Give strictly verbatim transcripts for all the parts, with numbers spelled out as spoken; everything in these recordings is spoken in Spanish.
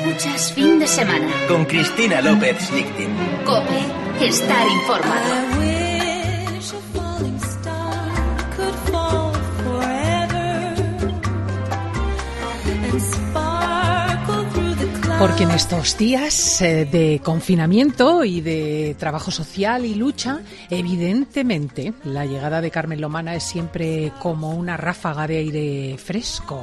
Escuchas Fin de Semana con Cristina López Schlichting. COPE. Estar informado. Porque en estos días eh, de confinamiento y de trabajo social y lucha, evidentemente la llegada de Carmen Lomana es siempre como una ráfaga de aire fresco.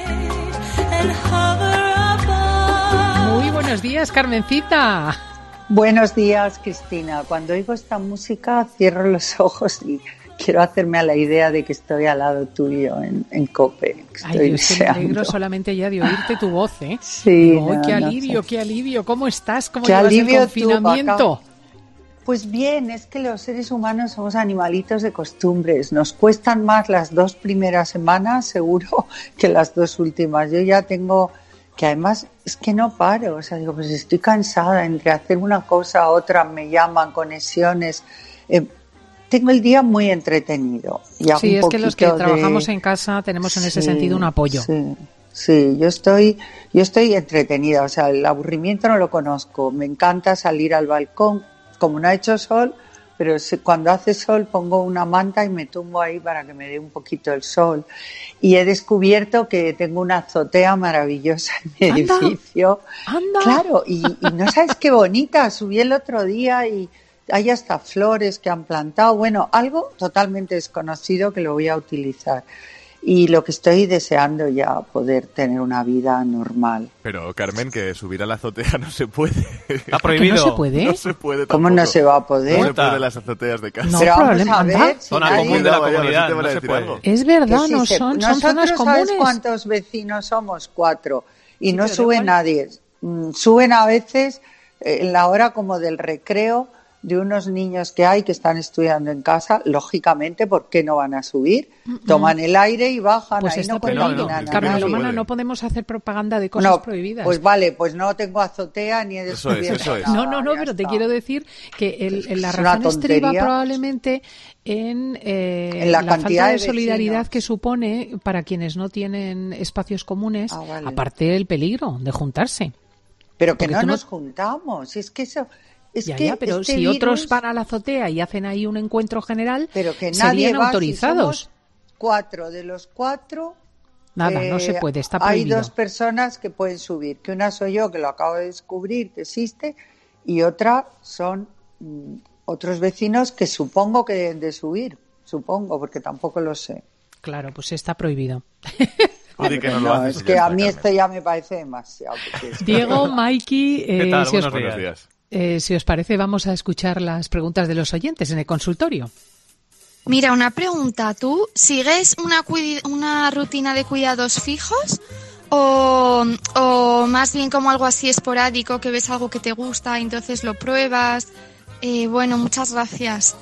Muy buenos días, Carmencita. Buenos días, Cristina. Cuando oigo esta música cierro los ojos y quiero hacerme a la idea de que estoy al lado tuyo en, en COPE. Estoy Ay, yo estoy me alegro solamente ya de oirte tu voz, ¿eh? Sí. Digo, no, qué no alivio, sé. qué alivio. ¿Cómo estás? ¿Cómo qué llevas alivio el confinamiento? Tú, pues bien, es que los seres humanos somos animalitos de costumbres. Nos cuestan más las dos primeras semanas, seguro, que las dos últimas. Yo ya tengo... que además es que no paro, o sea, digo, pues estoy cansada, entre hacer una cosa, otra, me llaman, conexiones, eh, tengo el día muy entretenido. Y hago sí, un es que los que de... trabajamos en casa tenemos en ese sí, sentido un apoyo. Sí, sí, yo estoy, yo estoy entretenida, o sea, el aburrimiento no lo conozco, me encanta salir al balcón, como no ha hecho sol, pero cuando hace sol pongo una manta y me tumbo ahí para que me dé un poquito el sol. Y he descubierto que tengo una azotea maravillosa en mi ¡Anda! edificio. ¡Anda! Claro, y, y no sabes qué bonita. Subí el otro día y hay hasta flores que han plantado. Bueno, algo totalmente desconocido que lo voy a utilizar. Y lo que estoy deseando ya poder tener una vida normal. Pero, Carmen, que subir a la azotea no se puede. ¿Está prohibido? ¿No se puede? No se puede tampoco. ¿Cómo no se va a poder? No se puede en las azoteas de casa. No, Pero vamos problema, a ver, anda. si Zona nadie- común de la Vaya, a ver si comunidad, te van a no se decir puede. algo. Es verdad, Que sí no se- son, son nosotros, zonas ¿sabes comunes. cuántos vecinos somos? Cuatro. Y Sí, no pero da sube igual. nadie. Mm, Suben a veces eh, en la hora como del recreo de unos niños que hay que están estudiando en casa. Lógicamente, ¿por qué no van a subir? Toman el aire y bajan. Pues ahí está no prohibido. contaminan a Carmen nadie. Lomana, puede. no podemos hacer propaganda de cosas No, prohibidas. pues vale, pues no tengo azotea ni he Eso es, descubierto eso es. nada, No, no, no, ya pero te está. quiero decir que el, el- la Es una razón estriba tontería. probablemente en, eh, En la cantidad falta de, de solidaridad vecinos. que supone para quienes no tienen espacios comunes, Ah, vale. aparte del peligro de juntarse. Pero que Porque no tú no- nos juntamos. Es que eso... Es ya, que ya, pero este si otros virus- van a la azotea y hacen ahí un encuentro general, Pero que nadie serían va, autorizados. Si somos cuatro de los cuatro. Nada, eh, no se puede, está Hay prohibido. dos personas que pueden subir, que una soy yo, que lo acabo de descubrir, que existe, y otra son mm, otros vecinos que supongo que deben de subir, supongo, porque tampoco lo sé. Claro, pues está prohibido. Tú di que no, No, lo haces es y que ya a está, mí Carmen. esto ya me parece demasiado. porque es que- Diego, Maiki, ¿Qué eh, tal? si, os, Buenos Buenos días. eh, si os parece, vamos a escuchar las preguntas de los oyentes en el consultorio. Mira, una pregunta. ¿Tú sigues una, cui- una rutina de cuidados fijos o, o más bien como algo así esporádico, que ves algo que te gusta y entonces lo pruebas? Eh, bueno, muchas gracias.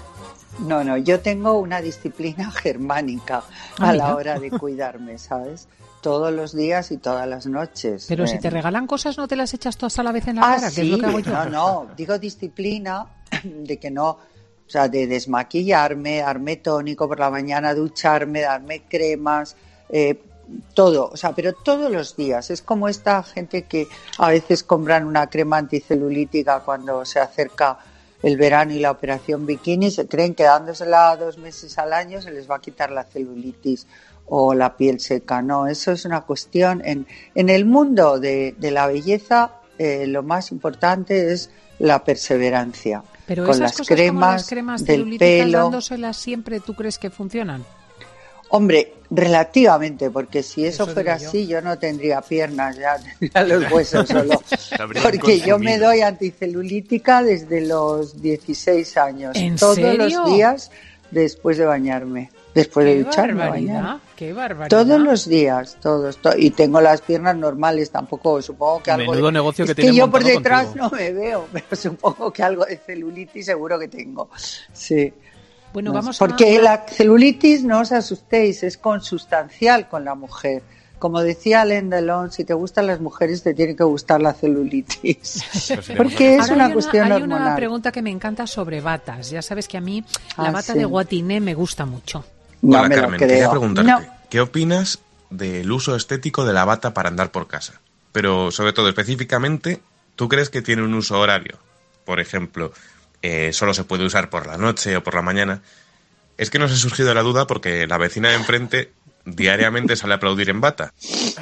No, no, yo tengo una disciplina germánica Ah, a mira. la hora de cuidarme, ¿sabes? Todos los días y todas las noches. Pero si Eh, te regalan cosas, ¿no te las echas todas a la vez en la Ah, cara? Que sí, es lo que hago yo. no, no, digo disciplina de que no, o sea, de desmaquillarme, darme tónico por la mañana, ducharme, darme cremas, eh, todo, o sea, pero todos los días. Es como esta gente que a veces compran una crema anticelulítica cuando se acerca el verano y la operación bikini, se creen que dándosela dos meses al año se les va a quitar la celulitis o la piel seca. No, eso es una cuestión. En, en el mundo de, de la belleza, eh, lo más importante es la perseverancia. Pero con esas las cosas como cremas, las cremas del celulíticas, pelo. dándoselas siempre, ¿tú crees que funcionan? Hombre, relativamente, porque si eso, Eso fuera digo yo. así, yo no tendría piernas, ya tendría los huesos solo. habrían Porque yo me consumido. doy anticelulítica desde los dieciséis años. ¿En Todos serio? los días después de bañarme. Después de ¡Qué ducharme, barbaridad! bañarme. ¡Qué barbaridad! Todos los días, todos. to- y tengo las piernas normales, tampoco, supongo que algo... Menudo de- negocio que es que tienen yo por montado detrás contigo. no me veo, pero supongo que algo de celulitis seguro que tengo. Sí. Bueno, No vamos sé, porque a... la celulitis, no os asustéis, es consustancial con la mujer. Como decía Alain Delon, si te gustan las mujeres te tiene que gustar la celulitis. Pero si Porque es Ahora una hay cuestión hay hormonal. una pregunta que me encanta sobre batas. Ya sabes que a mí la Ah, bata sí. de Guatiné me gusta mucho. No Hola me lo Carmen, creo. quería preguntarte, No. ¿qué opinas del uso estético de la bata para andar por casa? pero sobre todo específicamente, ¿tú crees que tiene un uso horario? Por ejemplo, eh, solo se puede usar por la noche o por la mañana. Es que nos ha surgido la duda porque la vecina de enfrente diariamente sale a aplaudir en bata.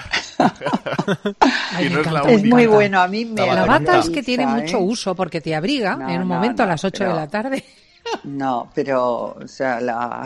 Ay, Y me no es la encanta, Es me muy encanta. bueno, a mí me La la bata es gusta, que tiene ¿eh? mucho uso porque te abriga No, en un no, momento a no, las ocho de pero- la tarde. No, pero, o sea, la,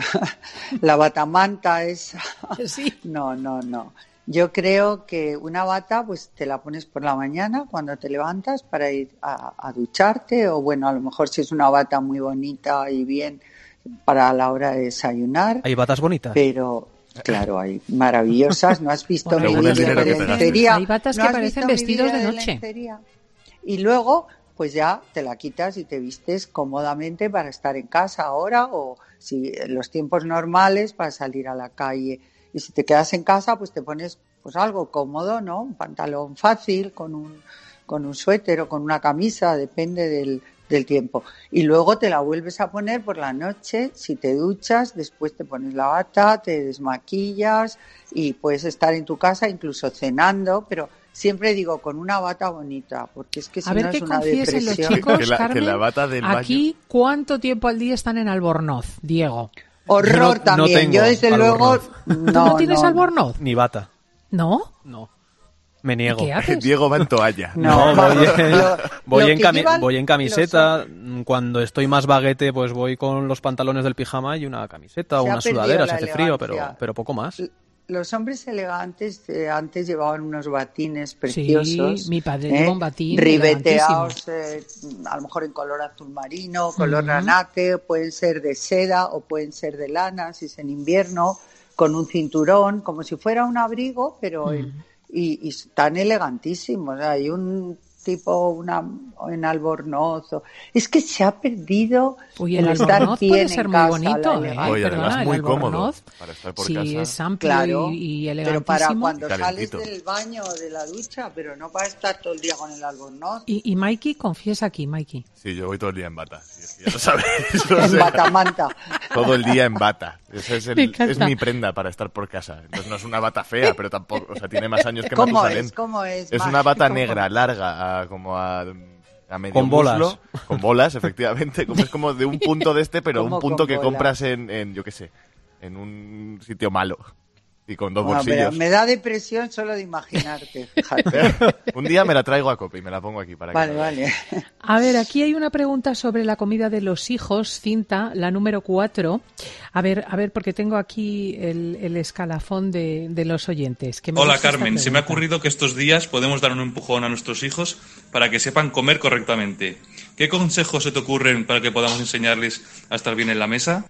la batamanta es... Sí. No, no, no. Yo creo que una bata, pues te la pones por la mañana cuando te levantas para ir a, a ducharte, o bueno, a lo mejor si es una bata muy bonita y bien para la hora de desayunar, Hay batas bonitas. pero claro, hay maravillosas. ¿No has visto Bueno, mi Según el vídeo dinero de que te lencería? Hay batas ¿No que has parecen visto mi vestidos vídeo de de noche. lencería? Y luego, pues ya te la quitas y te vistes cómodamente para estar en casa ahora, o si en los tiempos normales para salir a la calle. Y si te quedas en casa, pues te pones pues algo cómodo, ¿no? Un pantalón fácil con un con un suéter o con una camisa, depende del, del tiempo. Y luego te la vuelves a poner por la noche, si te duchas, después te pones la bata, te desmaquillas y puedes estar en tu casa incluso cenando, pero siempre digo con una bata bonita, porque es que si A ver no qué es una confiesen los depresión. chicos, Que la- que Carmen. la bata del baño- Aquí, ¿cuánto tiempo al día están en Albornoz, Diego? Horror Yo no- no también. tengo Yo desde luego Albornoz. no, ¿Tú no tienes no, Albornoz? Ni bata. ¿No? No. Me ¿Y niego. qué haces? Diego va en toalla. No, vamos, voy, en, lo- voy, lo en que cami- llevan voy en los camiseta. hombres. Cuando estoy más baguete, pues voy con los pantalones del pijama y una camiseta o Se ha una perdido sudadera la si hace frío, pero, elegancia. pero poco más. Los hombres elegantes eh, antes llevaban unos batines Sí, preciosos. mi padre ¿eh? lleva un batín ribeteados, eh, a lo mejor en color azul marino, color Ujú. granate, pueden ser de seda o pueden ser de lana si es en invierno, con un cinturón, como si fuera un abrigo, pero en- y, y están elegantísimos. Hay un tipo una en Albornoz. o- Es que se ha perdido Uy, el estar Albornoz bien puede en ser muy casa, bonito, la ¿eh? elegancia. Oye, además Perdona, muy el cómodo Albornoz, para estar por sí, casa. es amplio Claro, y, y pero elegantísimo. para cuando Y calentito. sales del baño o de la ducha, pero no para estar todo el día con el albornoz. Y, y Mikey, confiesa aquí, Mikey. Sí, yo voy todo el día en bata. Sí, es que ya lo sabéis. o En sea, batamanta. todo el día en bata. Ese es, el- Me encanta. es mi prenda para estar por casa. Entonces no es una bata fea, pero tampoco, o sea, tiene más años que ¿Cómo Matusalén. es? ¿Cómo es? Es Mar? una bata ¿Cómo? negra, larga, a- como a, a medio Con bolas. muslo, con bolas, efectivamente. Como, es como de un punto de este, pero ¿Cómo un punto con que bolas? compras en, en, yo qué sé, en un sitio malo. Y con dos Bueno, pero bolsillos. me da depresión solo de imaginarte, fíjate. Un día me la traigo a cope y me la pongo aquí para que Vale, lo vale. A ver, aquí hay una pregunta sobre la comida de los hijos, cinta, la número cuatro. A ver, a ver, porque tengo aquí el, el escalafón de, de los oyentes. Que me Hola gusta esta Carmen, se me ha pregunta. ocurrido que estos días podemos dar un empujón a nuestros hijos para que sepan comer correctamente. ¿Qué consejos se te ocurren para que podamos enseñarles a estar bien en la mesa?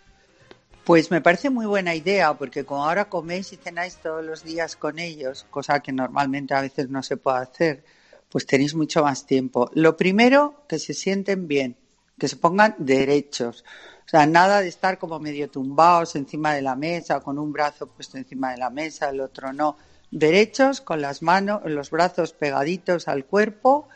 Pues me parece muy buena idea, porque como ahora coméis y cenáis todos los días con ellos, cosa que normalmente a veces no se puede hacer, pues tenéis mucho más tiempo. Lo primero, que se sienten bien, que se pongan derechos. O sea, nada de estar como medio tumbados encima de la mesa, con un brazo puesto encima de la mesa, el otro no. Derechos, con las manos, los brazos pegaditos al cuerpo,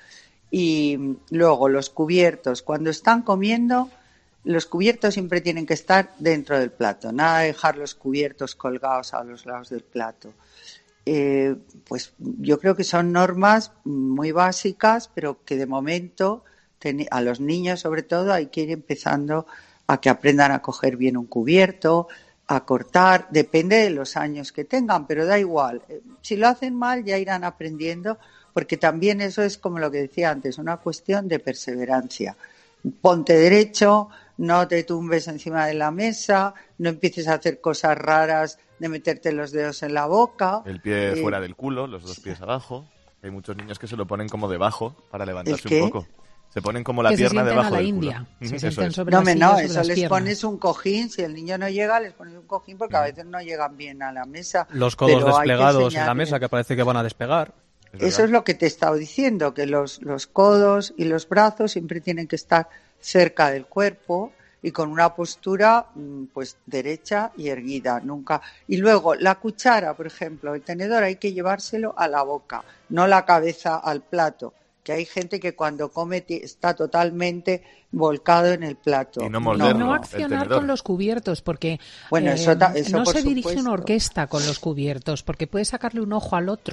y luego los cubiertos. Cuando están comiendo, los cubiertos siempre tienen que estar dentro del plato, nada de dejar los cubiertos colgados a los lados del plato. Eh, pues yo creo que son normas muy básicas, pero que de momento ten- a los niños sobre todo hay que ir empezando a que aprendan a coger bien un cubierto, a cortar, depende de los años que tengan, pero da igual. Eh, Si lo hacen mal ya irán aprendiendo, porque también eso es como lo que decía antes, una cuestión de perseverancia. Ponte derecho, no te tumbes encima de la mesa, no empieces a hacer cosas raras de meterte los dedos en la boca. El pie Eh, fuera del culo, los dos pies abajo. Hay muchos niños que se lo ponen como debajo para levantarse qué? un poco. Se ponen como la Que se pierna sienten debajo a la del India. culo. Se Ujú, sienten eso es. sobre No, las me sillas, no, sobre eso las les piernas. pones un cojín, si el niño no llega, les pones un cojín porque a veces no llegan bien a la mesa. Los codos pero hay que desplegados en la enseñarles- mesa que parece que van a despegar. Es Eso verdad. es lo que te he estado diciendo, que los, los codos y los brazos siempre tienen que estar cerca del cuerpo y con una postura mm, pues derecha y erguida, nunca. Y luego la cuchara, por ejemplo, el tenedor hay que llevárselo a la boca, no la cabeza al plato, que que hay gente que cuando come t- está totalmente volcado en el plato. Y no morderlo, no el accionar tenedor. con los cubiertos, porque Bueno, eh, eso ta- eso no por se dirige supuesto. una orquesta con los cubiertos, porque puede sacarle un ojo al otro.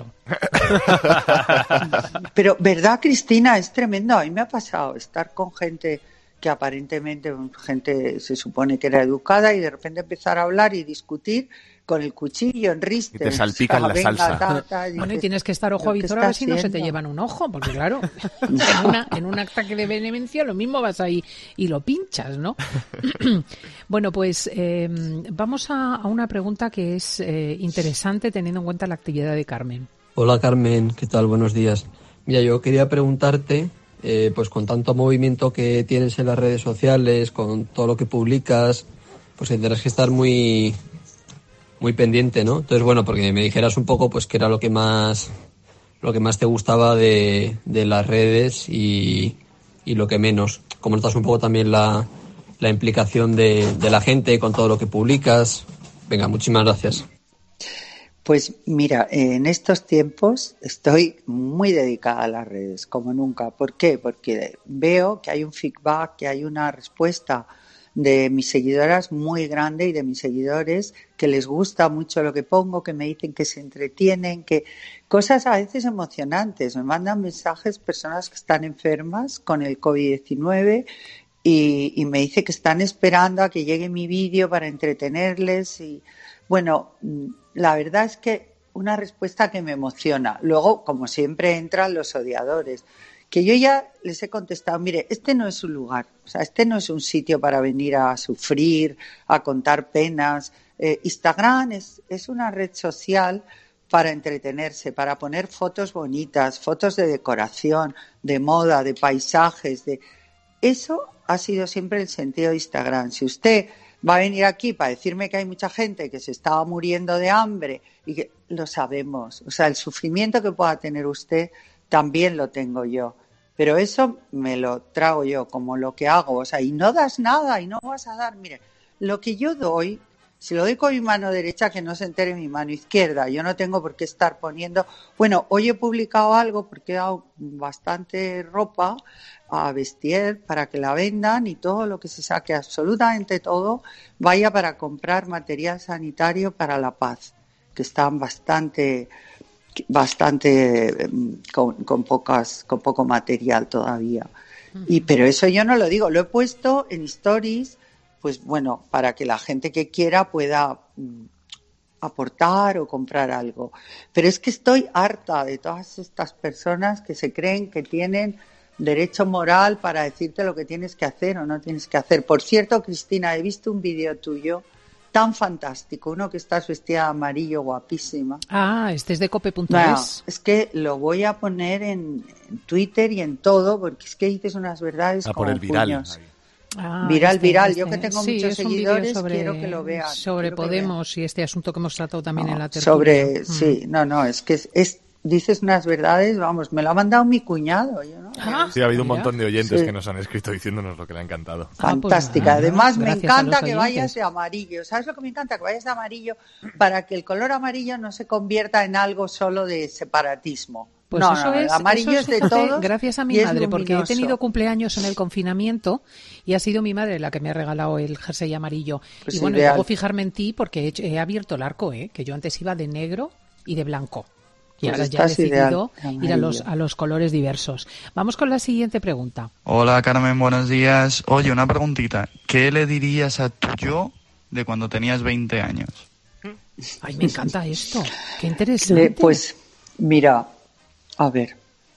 Pero, ¿verdad, Cristina? Es tremendo. A mí me ha pasado estar con gente que aparentemente, gente se supone que era educada, y de repente empezar a hablar y discutir con el cuchillo en riste. Y te salpican la venga, salsa. ta, ta, y Bueno, y dices, tienes que estar ojo ¿pero a qué visor a está ver si no se te haciendo? llevan un ojo, porque claro, en, una, en un ataque de vehemencia lo mismo vas ahí y lo pinchas, ¿no? Bueno, pues eh, vamos a, a una pregunta que es eh, interesante teniendo en cuenta la actividad de Carmen. Hola Carmen, ¿qué tal? Buenos días. Mira, yo quería preguntarte, eh, pues con tanto movimiento que tienes en las redes sociales, con todo lo que publicas, pues tendrás que estar muy muy pendiente, ¿no? Entonces, bueno, porque me dijeras un poco, pues qué era lo que más lo que más te gustaba de, de las redes y, y lo que menos. Cómo notas un poco también la, la implicación de, de la gente con todo lo que publicas. Venga, muchísimas gracias. Pues mira, en estos tiempos estoy muy dedicada a las redes, como nunca. ¿Por qué? Porque veo que hay un feedback, que hay una respuesta de mis seguidoras muy grande y de mis seguidores que les gusta mucho lo que pongo, que me dicen que se entretienen, que cosas a veces emocionantes. Me mandan mensajes personas que están enfermas con el covid diecinueve y, y me dice que están esperando a que llegue mi vídeo para entretenerles y bueno, la verdad es que una respuesta que me emociona. Luego, como siempre, entran los odiadores, que yo ya les he contestado, mire, este no es un lugar, o sea, este no es un sitio para venir a sufrir, a contar penas. Eh, Instagram es, es una red social para entretenerse, para poner fotos bonitas, fotos de decoración, de moda, de paisajes. De... Eso ha sido siempre el sentido de Instagram. Si usted va a venir aquí para decirme que hay mucha gente que se estaba muriendo de hambre y que lo sabemos, o sea, el sufrimiento que pueda tener usted también lo tengo yo, pero eso me lo trago yo como lo que hago, o sea, y no das nada y no vas a dar, mire, lo que yo doy, si lo doy con mi mano derecha, que no se entere mi mano izquierda, yo no tengo por qué estar poniendo, bueno, hoy he publicado algo porque he dado bastante ropa a vestir para que la vendan y todo lo que se saque, absolutamente todo, vaya para comprar material sanitario para la paz, que están bastante... bastante con, con pocas con poco material todavía. Y pero eso yo no lo digo, lo he puesto en stories, pues bueno, para que la gente que quiera pueda mm, aportar o comprar algo. Pero es que estoy harta de todas estas personas que se creen que tienen derecho moral para decirte lo que tienes que hacer o no tienes que hacer. Por cierto, Cristina, he visto un vídeo tuyo tan fantástico, uno que estás vestida de amarillo, guapísima. Ah, este es de cope punto Bueno, es. es que lo voy a poner en, en Twitter y en todo, porque es que dices unas verdades Ah, como por el viral. puños. Ahí. Ah, Viral, este, viral. este. Yo que tengo Sí, muchos es un vídeo seguidores, sobre, quiero que lo vean. sobre quiero que lo Podemos y este asunto que hemos tratado también vean. en la tertulia. Sobre, Mm. sí, no, no, es que es, es- dices unas verdades, vamos, me lo ha mandado mi cuñado, yo no. Ah, Sí, ha habido un mira. montón de oyentes Sí. que nos han escrito diciéndonos lo que le ha encantado. Ah, pues Fantástica. nada, Además, me gracias a encanta los que oyentes. vayas de amarillo. ¿Sabes lo que me encanta? Que vayas de amarillo para que el color amarillo no se convierta en algo solo de separatismo. Pues no, eso no, es, el amarillo eso es de fíjate, todos. gracias a mi y es madre, porque he luminoso. tenido cumpleaños en el confinamiento y ha sido mi madre la que me ha regalado el jersey amarillo. Pues y bueno, ideal. luego fijarme en ti porque he, hecho- he abierto el arco, ¿eh? Que yo antes iba de negro y de blanco. Y Pues ahora ya he estás ideal, decidido ir a los, amarillo. a los colores diversos. Vamos con la siguiente pregunta. Hola Carmen, buenos días. Oye, una preguntita. ¿Qué le dirías a tu yo de cuando tenías veinte años? Ay, me encanta esto. Qué interesante. Le- pues, mira, a ver,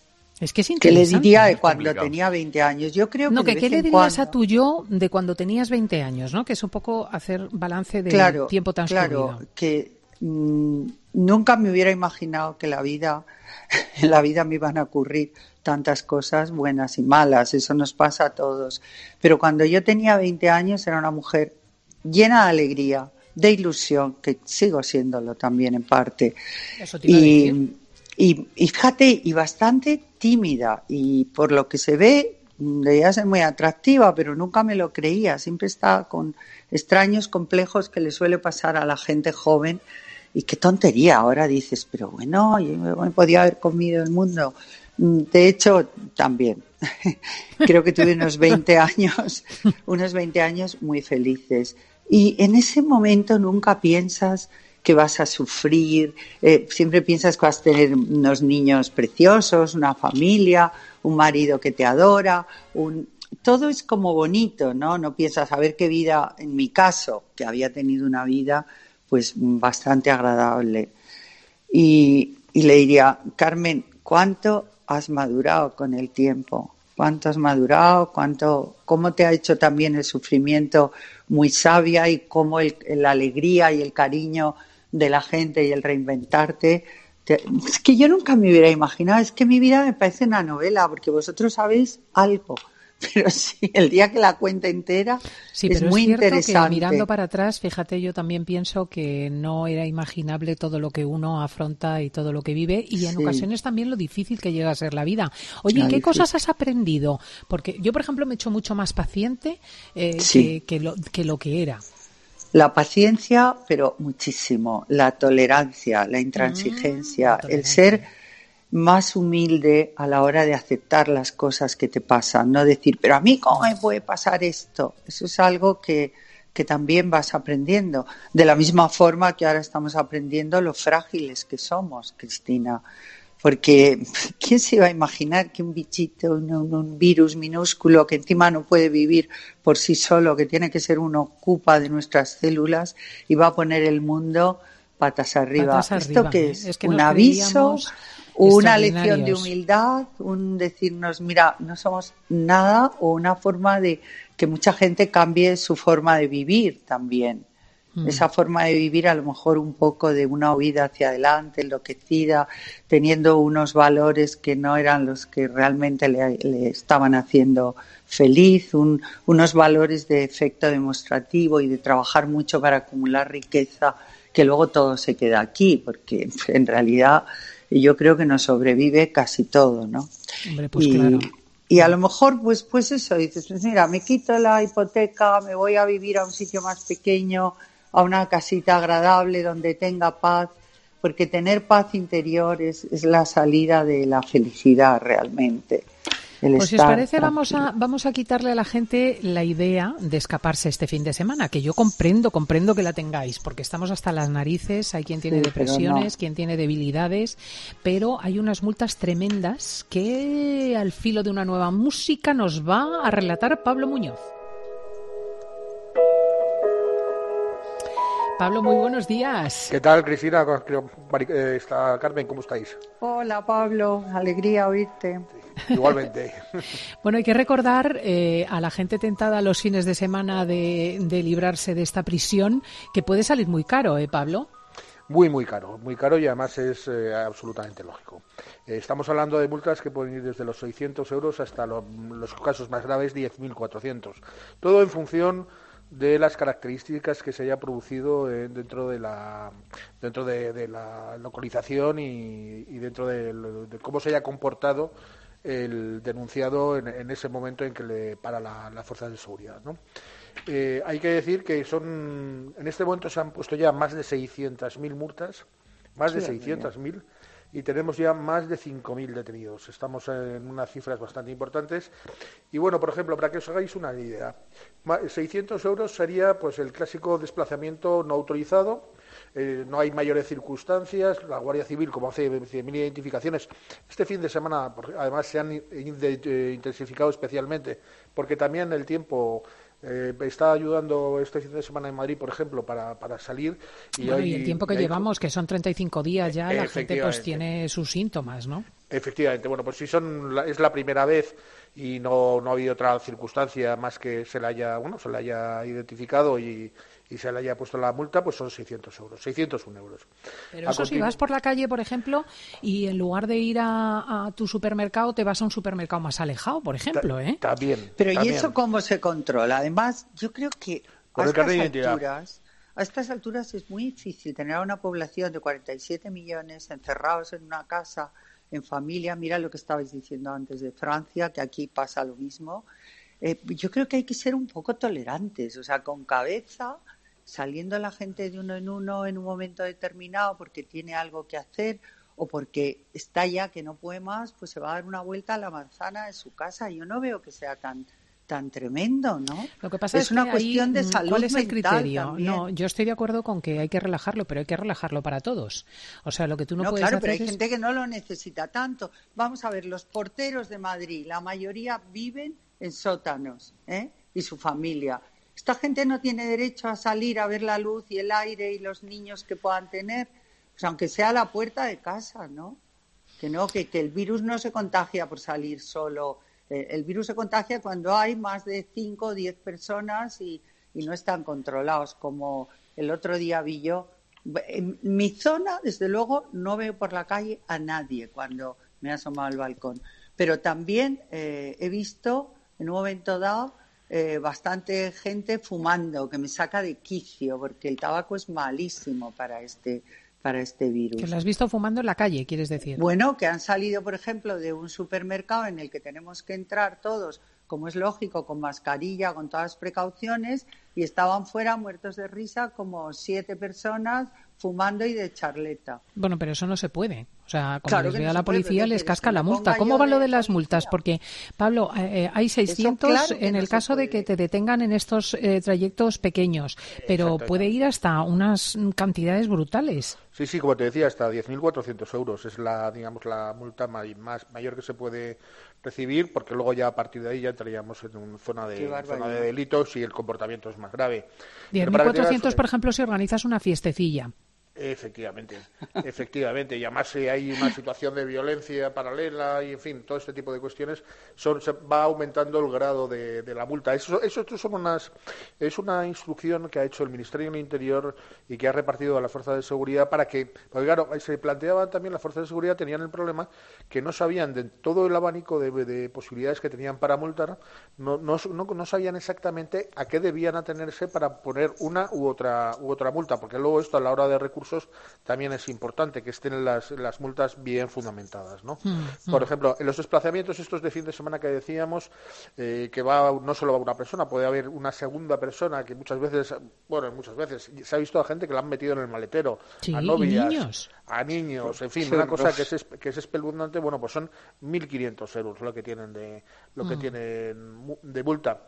es que es ¿qué le interesante. diría de cuando complicado. tenía veinte años? Yo creo que No, de que vez qué le en dirías cuando- a tu yo de cuando tenías veinte años, ¿no? Que es un poco hacer balance del claro, tiempo transcurrido. Claro, que mm, nunca me hubiera imaginado que la vida, en la vida me iban a ocurrir tantas cosas buenas y malas, eso nos pasa a todos. Pero cuando yo tenía veinte años era una mujer llena de alegría, de ilusión, que sigo siéndolo también en parte. Eso te iba a decir. Y, y, y fíjate, y bastante tímida, y por lo que se ve, debía ser muy atractiva, pero nunca me lo creía, siempre estaba con extraños complejos que le suele pasar a la gente joven, y qué tontería, ahora dices, pero bueno, yo me podía haber comido el mundo. De hecho, también. Creo que tuve unos veinte años, unos veinte años muy felices. Y en ese momento nunca piensas que vas a sufrir, eh, siempre piensas que vas a tener unos niños preciosos, una familia, un marido que te adora, un... todo es como bonito, ¿no? No piensas a ver qué vida, en mi caso, que había tenido una vida pues bastante agradable. Y, y le diría, Carmen, ¿cuánto has madurado con el tiempo? ¿Cuánto has madurado? ¿Cuánto, cómo te ha hecho también el sufrimiento muy sabia y cómo el, la alegría y el cariño de la gente y el reinventarte? Te, es que yo nunca me hubiera imaginado, es que mi vida me parece una novela, porque vosotros sabéis algo. Pero sí, el día que la cuenta entera sí, es pero muy es cierto interesante. Que mirando para atrás, fíjate, yo también pienso que no era imaginable todo lo que uno afronta y todo lo que vive y en Sí. ocasiones también lo difícil que llega a ser la vida. Oye, ¿qué Ay, cosas sí. has aprendido? Porque yo, por ejemplo, me he hecho mucho más paciente eh, Sí. que, que, lo, que lo que era. La paciencia, pero muchísimo. La tolerancia, la intransigencia, Mm, la el ser más humilde a la hora de aceptar las cosas que te pasan. No decir, pero a mí, ¿cómo me puede pasar esto? Eso es algo que, que también vas aprendiendo. De la misma forma que ahora estamos aprendiendo lo frágiles que somos, Cristina. Porque, ¿quién se iba a imaginar que un bichito, un, un, un virus minúsculo que encima no puede vivir por sí solo, que tiene que ser un ocupa de nuestras células, iba a poner el mundo patas arriba? Patas ¿Esto arriba, qué ¿eh? es? Es que ¿Un nos aviso? creíamos ¿Una lección de extraordinarios. humildad? ¿Un decirnos, mira, no somos nada? ¿O una forma de que mucha gente cambie su forma de vivir también? Mm. Esa forma de vivir a lo mejor un poco de una huida hacia adelante, enloquecida, teniendo unos valores que no eran los que realmente le, le estaban haciendo feliz, un, unos valores de efecto demostrativo y de trabajar mucho para acumular riqueza, que luego todo se queda aquí, porque en realidad yo creo que nos sobrevive casi todo, ¿no? Hombre, pues y, claro. Y a lo mejor, pues, pues eso, dices, pues mira, me quito la hipoteca, me voy a vivir a un sitio más pequeño, a una casita agradable donde tenga paz, porque tener paz interior es, es la salida de la felicidad realmente. El Pues si os estar parece, vamos tranquilo. a, vamos a quitarle a la gente la idea de escaparse este fin de semana, que yo comprendo, comprendo que la tengáis, porque estamos hasta las narices, hay quien tiene Sí, pero depresiones, no. quien tiene debilidades, pero hay unas multas tremendas que al filo de una nueva música nos va a relatar Pablo Muñoz. Pablo, muy buenos días. ¿Qué tal, Cristina? Mari- eh, está Carmen, ¿cómo estáis? Hola, Pablo, alegría oírte. Igualmente. Bueno, hay que recordar eh, a la gente tentada los fines de semana de, de librarse de esta prisión que puede salir muy caro, ¿eh, Pablo? Muy, muy caro, muy caro y además es eh, absolutamente lógico. Eh, estamos hablando de multas que pueden ir desde los seiscientos euros hasta lo- los casos más graves, diez mil cuatrocientos. Todo en función de las características que se haya producido eh, dentro de la dentro de, de la localización y, y dentro de, de cómo se haya comportado el denunciado en, en ese momento en que le para la, las fuerzas de seguridad, ¿no? Eh, hay que decir que son en este momento se han puesto ya más de seiscientas mil multas, más de Sí, seiscientas mil, y tenemos ya más de cinco mil detenidos. Estamos en unas cifras bastante importantes. Y bueno, por ejemplo, para que os hagáis una idea, ma- seiscientos euros sería pues el clásico desplazamiento no autorizado. Eh, no hay mayores circunstancias. La Guardia Civil, como hace cien mil identificaciones, este fin de semana, por- además, se han in- in- eh, intensificado especialmente, porque también el tiempo eh, está ayudando este fin de semana en Madrid, por ejemplo, para, para salir. Y Bueno, hay- y el tiempo que hay- llevamos, que son treinta y cinco días ya, la gente pues Efectivamente. tiene sus síntomas, ¿no? Efectivamente, bueno, pues si son la- es la primera vez y no, no ha habido otra circunstancia más que se la haya, bueno, se la haya identificado y, y se le haya puesto la multa, pues son seiscientos euros, seiscientos un euros. Pero A eso si continu- vas por la calle, por ejemplo, y en lugar de ir a, a tu supermercado, te vas a un supermercado más alejado, por ejemplo, ¿eh? También. Pero ¿y también. eso cómo se controla? Además, yo creo que Con a el carnet estas de identidad. alturas, a estas alturas es muy difícil tener a una población de cuarenta y siete millones encerrados en una casa, en familia. Mira lo que estabais diciendo antes de Francia, que aquí pasa lo mismo. Eh, yo creo que hay que ser un poco tolerantes, o sea, con cabeza, saliendo la gente de uno en uno en un momento determinado porque tiene algo que hacer, o porque está ya que no puede más, pues se va a dar una vuelta a la manzana de su casa. Yo no veo que sea tan tan tremendo, ¿no? Lo que pasa es, es una que cuestión ahí, de salud ¿cuál es el mental criterio? también. No, yo estoy de acuerdo con que hay que relajarlo, pero hay que relajarlo para todos. O sea, lo que tú no, no puedes claro, hacer pero hay es... gente que no lo necesita tanto. Vamos a ver, los porteros de Madrid, la mayoría viven en sótanos, ¿eh? Y su familia. Esta gente no tiene derecho a salir a ver la luz y el aire y los niños que puedan tener, pues aunque sea a la puerta de casa, ¿no? Que no, que, que el virus no se contagia por salir solo. El virus se contagia cuando hay más de cinco o diez personas y, y no están controlados, como el otro día vi yo. En mi zona, desde luego, no veo por la calle a nadie cuando me he asomado al balcón. Pero también eh, he visto, en un momento dado, eh, bastante gente fumando, que me saca de quicio, porque el tabaco es malísimo para este para este virus. Que lo has visto fumando en la calle, quieres decir. Bueno, que han salido, por ejemplo, de un supermercado en el que tenemos que entrar todos, como es lógico, con mascarilla, con todas las precauciones, y estaban fuera muertos de risa como siete personas fumando y de charleta. Bueno, pero eso no se puede. O sea, como Claro les que vea no la se puede, policía, pero les que casca se la me multa. ponga ¿Cómo yo va lo de de las multas? Porque, Pablo, eh, hay seiscientos claro que en el no se caso de que te detengan en estos eh, trayectos pequeños, pero puede ir hasta unas cantidades brutales. Sí, sí, como te decía, hasta diez mil cuatrocientos euros es la, digamos, la multa may, más mayor que se puede recibir, porque luego ya a partir de ahí ya entraríamos en una zona de, zona de delitos y el comportamiento es más grave. diez mil cuatrocientos, por ejemplo, si organizas una fiestecilla. Efectivamente, efectivamente, y además si hay una situación de violencia paralela y en fin, todo este tipo de cuestiones, son, se va aumentando el grado de, de la multa. Eso, eso son unas, es una instrucción que ha hecho el Ministerio del Interior y que ha repartido a las fuerzas de seguridad para que, porque claro, se planteaban también las fuerzas de seguridad, tenían el problema que no sabían de todo el abanico de, de posibilidades que tenían para multar, no, no, no, no sabían exactamente a qué debían atenerse para poner una u otra, u otra multa, porque luego esto a la hora de recursos también es importante que estén las, las multas bien fundamentadas, ¿no? Mm, Por mm. ejemplo, en los desplazamientos estos de fin de semana que decíamos, eh, que va no solo va una persona, puede haber una segunda persona que muchas veces, bueno, muchas veces se ha visto a gente que la han metido en el maletero, sí, a novias, niños. a niños, en fin, una cosa que es, que es espeluznante. Bueno, pues son mil quinientos euros lo que tienen de lo que mm. tienen de multa,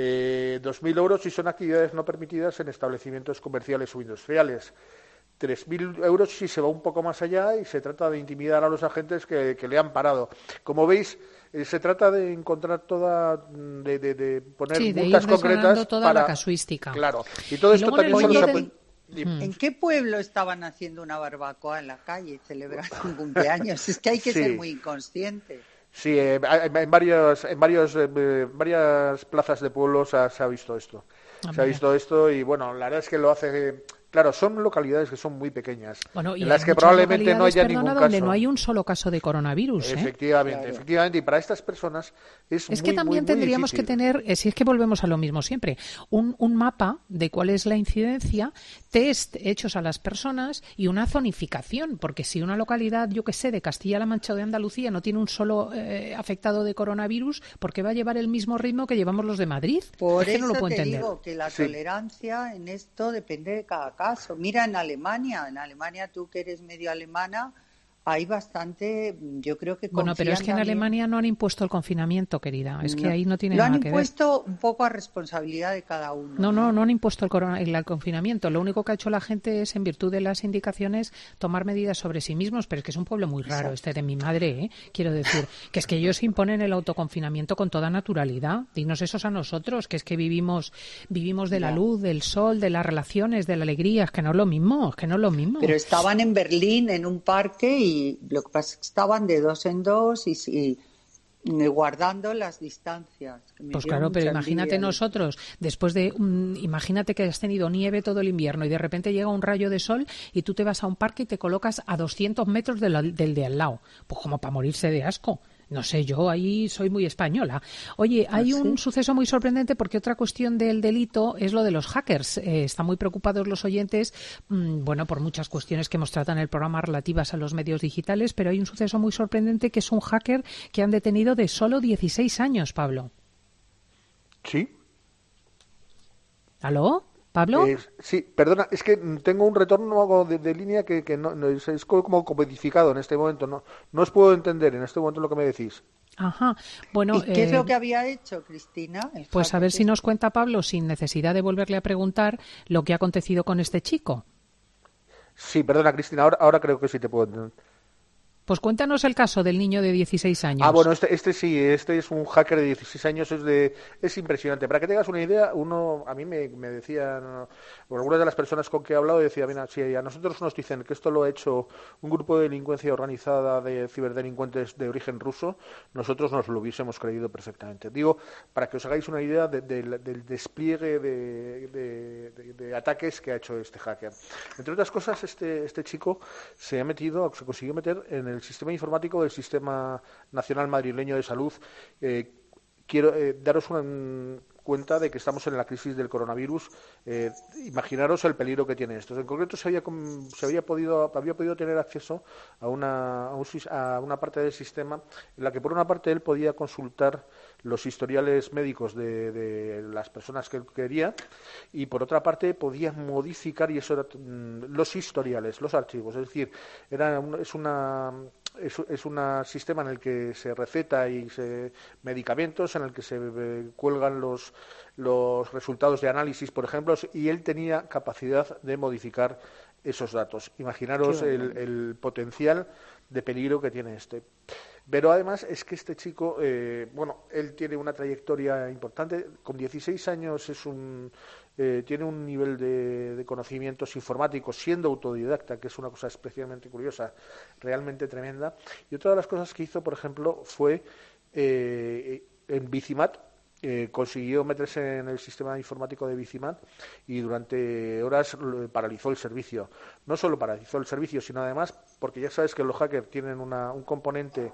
eh, dos mil euros si son actividades no permitidas en establecimientos comerciales o industriales. tres mil euros si se va un poco más allá y se trata de intimidar a los agentes que, que le han parado. Como veis, eh, se trata de encontrar toda, de, de, de poner sí, de multas ir concretas toda para la casuística. Claro. Y todo y esto también solo se puede... ¿En qué pueblo estaban haciendo una barbacoa en la calle celebrando un cumpleaños? Es que hay que sí. ser muy inconsciente. Sí, eh, en varios, en varios, eh, varias plazas de pueblos se ha, se ha visto esto. Ah, se ha visto esto y bueno, la verdad es que lo hace... Claro, son localidades que son muy pequeñas, bueno, y en las que probablemente no haya perdona, ningún caso. Donde no hay un solo caso de coronavirus. Efectivamente, ¿eh? claro. efectivamente. Y para estas personas es, es muy, que también muy, tendríamos muy que tener, si es que volvemos a lo mismo siempre, un, un mapa de cuál es la incidencia, test hechos a las personas y una zonificación, porque si una localidad, yo que sé, de Castilla-La Mancha o de Andalucía no tiene un solo eh, afectado de coronavirus, ¿por qué va a llevar el mismo ritmo que llevamos los de Madrid? Por es que eso no lo puedo te entender. digo que la sí. tolerancia en esto depende de cada caso. Mira, en Alemania, en Alemania tú que eres medio alemana, hay bastante, yo creo que bueno, pero es que en también... Alemania no han impuesto el confinamiento, querida, es no. que ahí no tiene Lo nada han que ver. Lo han impuesto un poco a responsabilidad de cada uno. No, no, no han impuesto el, corona, el, el confinamiento, lo único que ha hecho la gente es, en virtud de las indicaciones, tomar medidas sobre sí mismos, pero es que es un pueblo muy raro. Exacto. Este de mi madre, ¿eh? Quiero decir, que es que ellos imponen el autoconfinamiento con toda naturalidad, dinos esos a nosotros, que es que vivimos vivimos de la luz, del sol, de las relaciones, de la alegría, es que no es lo mismo, es que no es lo mismo. Pero estaban en Berlín en un parque y lo que pasa estaban de dos en dos y, y, y guardando las distancias. Pues claro, pero imagínate envidia. Nosotros, después de, um, imagínate que has tenido nieve todo el invierno y de repente llega un rayo de sol y tú te vas a un parque y te colocas a doscientos metros de la, del de al lado, pues como para morirse de asco. No sé, yo ahí soy muy española. Oye, hay ¿sí? un suceso muy sorprendente porque otra cuestión del delito es lo de los hackers. Eh, están muy preocupados los oyentes, mmm, bueno, por muchas cuestiones que hemos tratado en el programa relativas a los medios digitales, pero hay un suceso muy sorprendente que es un hacker que han detenido de solo dieciséis años, Pablo. ¿Sí? ¿Aló? ¿Pablo? Eh, sí, perdona, es que tengo un retorno de, de línea que, que no, no, es, es como comodificado en este momento. No, no os puedo entender en este momento lo que me decís. Ajá. Bueno, ¿Y qué eh, es lo que había hecho, Cristina? El pues a hacker ver si este. nos cuenta Pablo, sin necesidad de volverle a preguntar, lo que ha acontecido con este chico. Sí, perdona, Cristina, ahora, ahora creo que sí te puedo entender. Pues cuéntanos el caso del niño de dieciséis años. Ah, bueno, este, este sí, este es un hacker de dieciséis años, es de es impresionante. Para que tengas una idea, uno a mí me, me decían, bueno, algunas de las personas con que he hablado decía, mira, si a nosotros nos dicen que esto lo ha hecho un grupo de delincuencia organizada de ciberdelincuentes de origen ruso, nosotros nos lo hubiésemos creído perfectamente. Digo, para que os hagáis una idea de, de, del despliegue de, de, de, de ataques que ha hecho este hacker. Entre otras cosas, este, este chico se ha metido, se consiguió meter en el el sistema informático del Sistema Nacional Madrileño de Salud. Eh, quiero eh, daros una cuenta de que estamos en la crisis del coronavirus. Eh, imaginaros el peligro que tiene esto. En concreto, se había, se había podido había podido tener acceso a una, a, un, a una parte del sistema en la que, por una parte, él podía consultar los historiales médicos de, de las personas que él quería, y por otra parte podía modificar, y eso era, los historiales, los archivos. Es decir, era un, es una es, es un sistema en el que se receta y se medicamentos, en el que se eh, cuelgan los los resultados de análisis, por ejemplo, y él tenía capacidad de modificar esos datos. Imaginaros el, el potencial de peligro que tiene este. Pero además es que este chico, eh, bueno, él tiene una trayectoria importante. Con dieciséis años es un, eh, tiene un nivel de, de conocimientos informáticos, siendo autodidacta, que es una cosa especialmente curiosa, realmente tremenda. Y otra de las cosas que hizo, por ejemplo, fue eh, en Bicimat. Eh, consiguió meterse en el sistema informático de Bicimat y durante horas paralizó el servicio. No solo paralizó el servicio, sino además, porque ya sabes que los hackers tienen una, un componente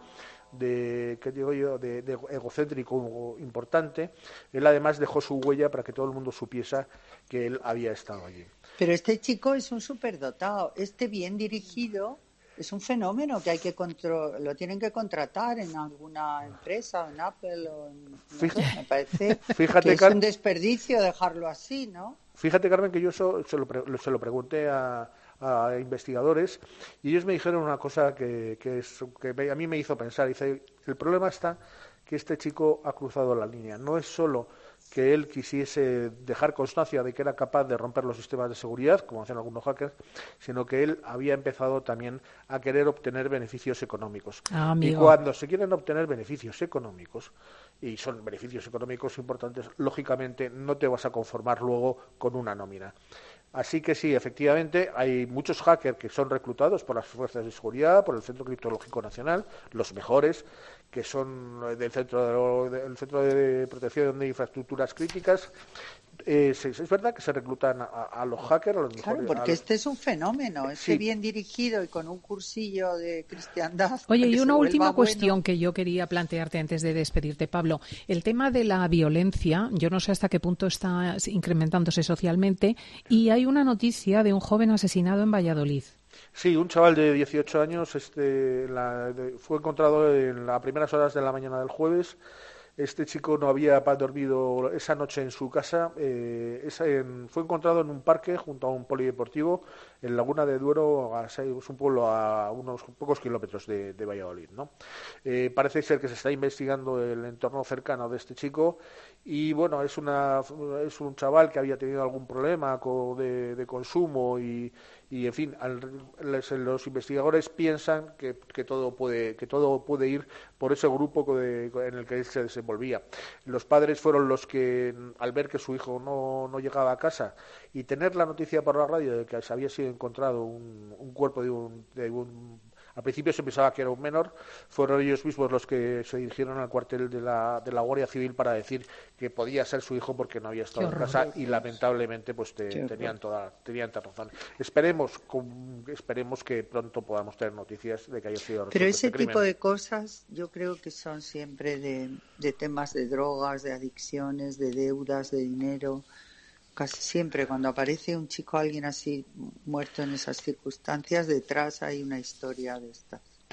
de, ¿qué digo yo?, de, de egocéntrico importante. Él además dejó su huella para que todo el mundo supiese que él había estado allí. Pero este chico es un superdotado. Este bien dirigido es un fenómeno que hay que contro- lo tienen que contratar en alguna empresa, en Apple o en, no Fíjate, sé, me parece fíjate, que es Car- un desperdicio dejarlo así, ¿no? Fíjate, Carmen, que yo eso se lo, pre- se lo pregunté a, a investigadores y ellos me dijeron una cosa que, que, es, que me- a mí me hizo pensar. Dice, el problema está que este chico ha cruzado la línea. No es solo que él quisiese dejar constancia de que era capaz de romper los sistemas de seguridad, como hacen algunos hackers, sino que él había empezado también a querer obtener beneficios económicos. Ah, y amigo. cuando se quieren obtener beneficios económicos, y son beneficios económicos importantes, lógicamente no te vas a conformar luego con una nómina. Así que sí, efectivamente, hay muchos hackers que son reclutados por las fuerzas de seguridad, por el Centro Criptológico Nacional, los mejores, que son del Centro de, del Centro de Protección de Infraestructuras Críticas. Eh, es, es verdad que se reclutan a, a los hackers, a los Claro, mejores. porque a los... este es un fenómeno, este Sí. bien dirigido y con un cursillo de cristiandad. Oye, que y se una vuelva última bueno. cuestión que yo quería plantearte antes de despedirte, Pablo. El tema de la violencia, yo no sé hasta qué punto está incrementándose socialmente, y hay una noticia de un joven asesinado en Valladolid. Sí, un chaval de dieciocho años este, la, de, fue encontrado en las primeras horas de la mañana del jueves. Este chico no había dormido esa noche en su casa. Eh, esa, en, fue encontrado en un parque junto a un polideportivo en Laguna de Duero, a, es un pueblo a unos pocos kilómetros de, de Valladolid, ¿no? Eh, parece ser que se está investigando el entorno cercano de este chico y, bueno, es, una, es un chaval que había tenido algún problema con, de, de consumo y, y en fin, al, les, los investigadores piensan que, que todo puede que todo puede ir por ese grupo de, en el que él se desenvolvía. Los padres fueron los que, al ver que su hijo no, no llegaba a casa y tener la noticia por la radio de que se había sido encontrado un, un cuerpo de un, de un al principio se pensaba que era un menor, fueron ellos mismos los que se dirigieron al cuartel de la, de la Guardia Civil para decir que podía ser su hijo porque no había estado en casa y lamentablemente pues te, tenían toda tenían toda razón. Esperemos con, esperemos que pronto podamos tener noticias de que haya sido resuelto Pero ese este tipo crimen. de cosas yo creo que son siempre de, de temas de drogas, de adicciones, de deudas, de dinero. Casi siempre cuando aparece un chico, alguien así muerto en esas circunstancias, detrás hay una historia de estas.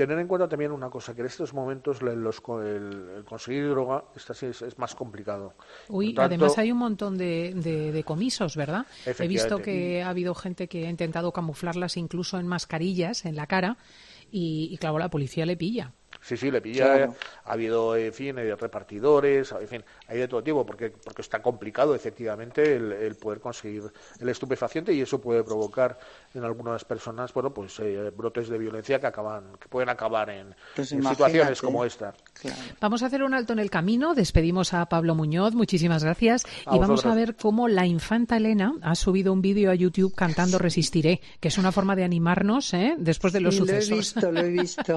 tener en cuenta también una cosa, que en estos momentos los, el, el conseguir droga esta sí es, es más complicado. Uy, tanto, además hay un montón de, de decomisos, ¿verdad? He visto que ha habido gente que ha intentado camuflarlas incluso en mascarillas en la cara y, y claro, la policía le pilla. Sí, sí, le pilla. Claro. Ha habido, en fin, repartidores, en fin, hay de todo tipo, porque porque está complicado, efectivamente, el, el poder conseguir el estupefaciente y eso puede provocar en algunas personas, bueno, pues eh, brotes de violencia que acaban, que pueden acabar en, pues en situaciones como esta. Claro. Vamos a hacer un alto en el camino. Despedimos a Pablo Muñoz, muchísimas gracias, a y vamos vosotros. a ver cómo la infanta Elena ha subido un vídeo a YouTube cantando Resistiré, que es una forma de animarnos, ¿eh? Después de los sí, sucesos. Lo he visto, lo he visto.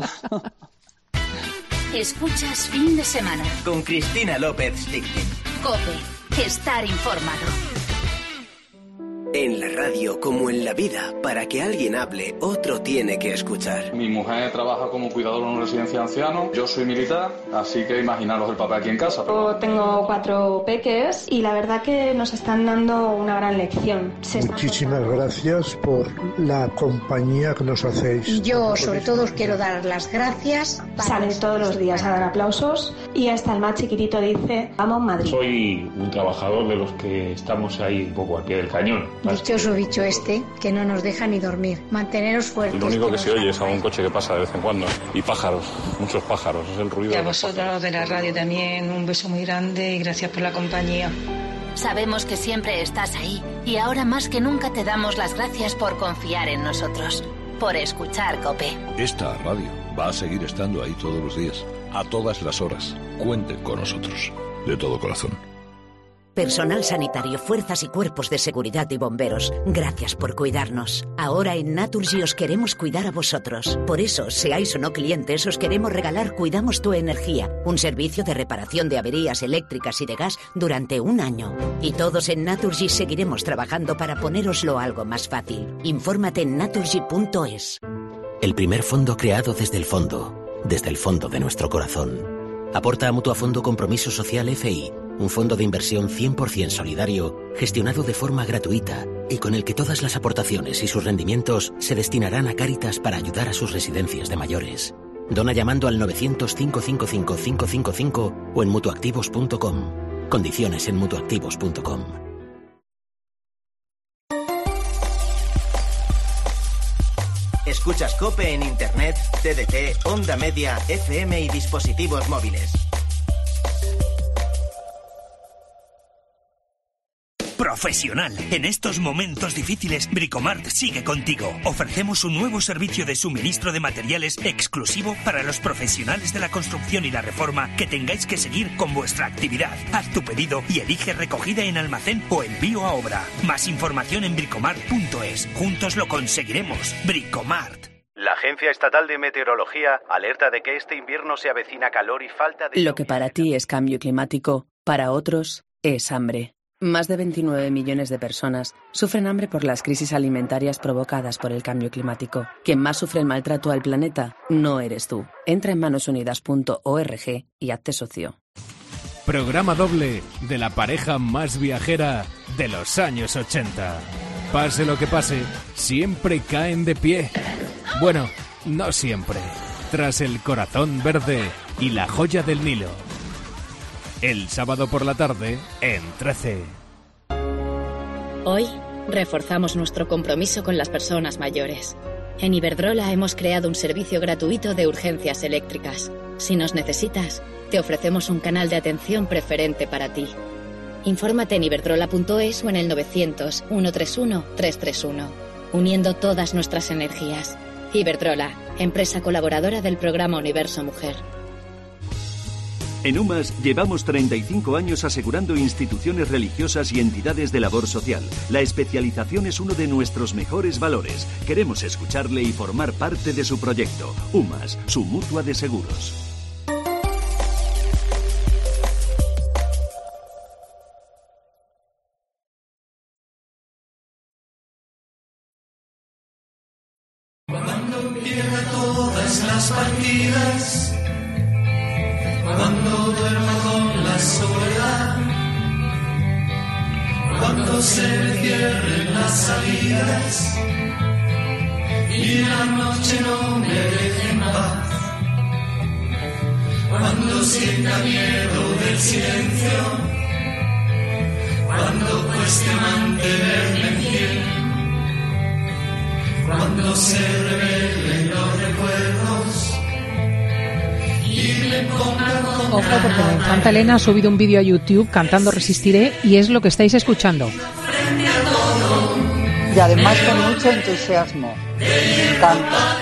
Escuchas Fin de Semana con Cristina López Sticktin. COPE. Estar informado. En la radio, como en la vida, para que alguien hable, otro tiene que escuchar. Mi mujer trabaja como cuidadora en una residencia de ancianos, yo soy militar, así que imaginaros el papel aquí en casa. Yo tengo cuatro peques y la verdad que nos están dando una gran lección. Muchísimas gracias por la compañía que nos hacéis. Yo sobre todo os quiero dar las gracias. Sale todos los días a dar aplausos y hasta el más chiquitito dice, vamos Madrid. Soy un trabajador de los que estamos ahí un poco al pie del cañón. Dichoso bicho este, que no nos deja ni dormir. Manteneros fuertes. Lo único que se oye es a un coche que pasa de vez en cuando. Y pájaros, muchos pájaros, es el ruido. Y a vosotros de la radio también, un beso muy grande y gracias por la compañía. Sabemos que siempre estás ahí y ahora más que nunca te damos las gracias por confiar en nosotros, por escuchar COPE. Esta radio va a seguir estando ahí todos los días, a todas las horas. Cuenten con nosotros, de todo corazón. Personal sanitario, fuerzas y cuerpos de seguridad y bomberos, gracias por cuidarnos. Ahora en Naturgy os queremos cuidar a vosotros. Por eso, seáis o no clientes, os queremos regalar Cuidamos tu Energía, un servicio de reparación de averías eléctricas y de gas durante un año. Y todos en Naturgy seguiremos trabajando para ponéroslo algo más fácil. Infórmate en naturgy punto es. El primer fondo creado desde el fondo, desde el fondo de nuestro corazón. Aporta a Mutuafondo Compromiso Social F I, un fondo de inversión cien por ciento solidario, gestionado de forma gratuita y con el que todas las aportaciones y sus rendimientos se destinarán a Cáritas para ayudar a sus residencias de mayores. Dona llamando al novecientos, cinco cinco cinco, cinco cinco cinco o en mutuactivos punto com. Condiciones en mutuactivos punto com. Escuchas COPE en Internet, T D T, Onda Media, F M y dispositivos móviles. Profesional. En estos momentos difíciles, Bricomart sigue contigo. Ofrecemos un nuevo servicio de suministro de materiales exclusivo para los profesionales de la construcción y la reforma que tengáis que seguir con vuestra actividad. Haz tu pedido y elige recogida en almacén o envío a obra. Más información en bricomart punto es. Juntos lo conseguiremos. Bricomart. La Agencia Estatal de Meteorología alerta de que este invierno se avecina calor y falta de... Lo que para ti es cambio climático, para otros es hambre. Más de veintinueve millones de personas sufren hambre por las crisis alimentarias provocadas por el cambio climático. Quien más sufre el maltrato al planeta no eres tú. Entra en manos unidas punto org y hazte socio. Programa doble de la pareja más viajera de los años ochenta. Pase lo que pase, siempre caen de pie. Bueno, no siempre. Tras El Corazón Verde y La Joya del Nilo. El sábado por la tarde en trece. Hoy reforzamos nuestro compromiso con las personas mayores. En Iberdrola hemos creado un servicio gratuito de urgencias eléctricas. Si nos necesitas, te ofrecemos un canal de atención preferente para ti. Infórmate en iberdrola punto es o en el novecientos, ciento treinta y uno, trescientos treinta y uno. Uniendo todas nuestras energías. Iberdrola, empresa colaboradora del programa Universo Mujer. En UMAS llevamos treinta y cinco años asegurando instituciones religiosas y entidades de labor social. La especialización es uno de nuestros mejores valores. Queremos escucharle y formar parte de su proyecto. UMAS, su mutua de seguros. Cuando pierda todas las partidas, cuando duerma con la soledad, cuando se me cierren las salidas y la noche no me deje en paz, sienta miedo del silencio, cuando cueste mantenerme en pie, cuando se revelen los recuerdos y me ponga con... Ojo, porque la infanta Elena ha subido un vídeo a YouTube cantando Resistiré y es lo que estáis escuchando. Y además con mucho entusiasmo. Me encanta.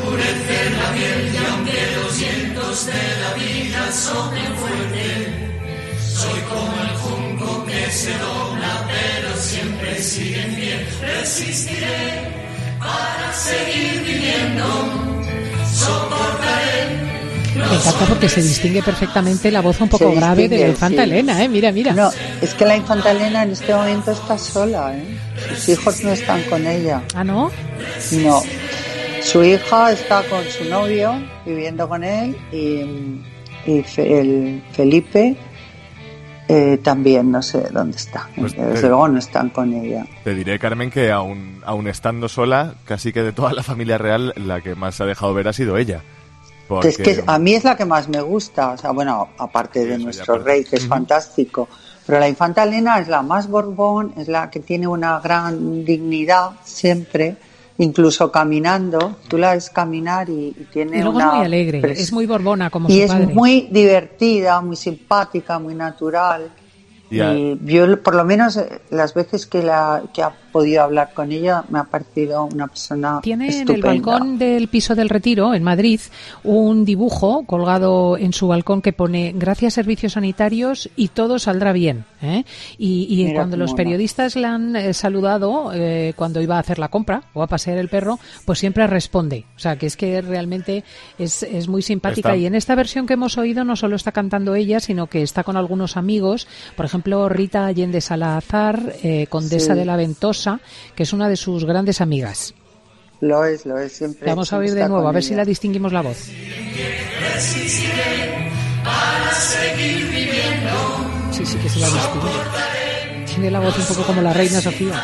Soy como el junco que se dobla, pero siempre sigue en pie. Resistiré para seguir viviendo. Soportaré. Me encanta porque se distingue perfectamente la voz un poco grave de la infanta sí. Elena, ¿eh? Mira, mira. No, es que la infanta Elena en este momento está sola, ¿eh? Sus hijos no están con ella. ¿Ah, no? No. Su hija está con su novio, viviendo con él, y, y fe, el Felipe eh, también, no sé dónde está. Pues Desde te, luego no están con ella. Te diré, Carmen, que aún, aún estando sola, casi que de toda la familia real, la que más se ha dejado ver ha sido ella. Porque... Es que a mí es la que más me gusta, o sea, bueno, aparte de nuestro rey, que es uh-huh. fantástico, pero la infanta Elena es la más Borbón, es la que tiene una gran dignidad siempre, incluso caminando, tú la ves caminar y, y tiene y luego una... es muy alegre, pres- es muy borbona como y su padre. Y es muy divertida, muy simpática, muy natural. Y, a... y yo, por lo menos, las veces que, la, que ha podido hablar con ella, me ha parecido una persona Tiene estupenda. En el balcón del piso del Retiro, en Madrid, un dibujo colgado en su balcón que pone gracias servicios sanitarios y todo saldrá bien. ¿eh? Y, y cuando los periodistas la han eh, saludado, eh, cuando iba a hacer la compra o a pasear el perro, pues siempre responde. O sea, que es que realmente es, es muy simpática. Está. Y en esta versión que hemos oído no solo está cantando ella, sino que está con algunos amigos, por ejemplo, Rita Allende Salazar, eh, condesa sí. de la Ventosa, que es una de sus grandes amigas. Lo es, lo es, siempre. La vamos a oír de nuevo, a ver ella. Si la distinguimos la voz. Sí, sí que se la distingue. Tiene la voz un poco como la reina Sofía.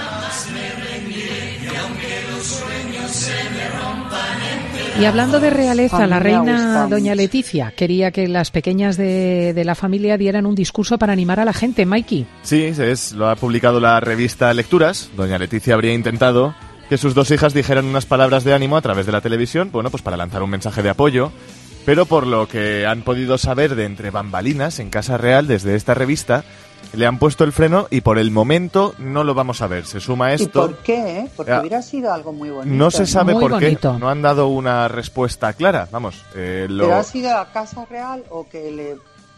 Y hablando de realeza, la reina doña Leticia quería que las pequeñas de, de la familia dieran un discurso para animar a la gente, Mikey. Sí, es, lo ha publicado la revista Lecturas. Doña Leticia habría intentado que sus dos hijas dijeran unas palabras de ánimo a través de la televisión, bueno, pues para lanzar un mensaje de apoyo. Pero por lo que han podido saber de entre bambalinas en Casa Real desde esta revista, le han puesto el freno y por el momento no lo vamos a ver. Se suma esto. ¿Y por qué? Porque eh, hubiera sido algo muy bonito. No se sabe muy por bonito. qué. No han dado una respuesta clara. Vamos. Eh, lo... ¿Pero ha sido la Casa Real o que le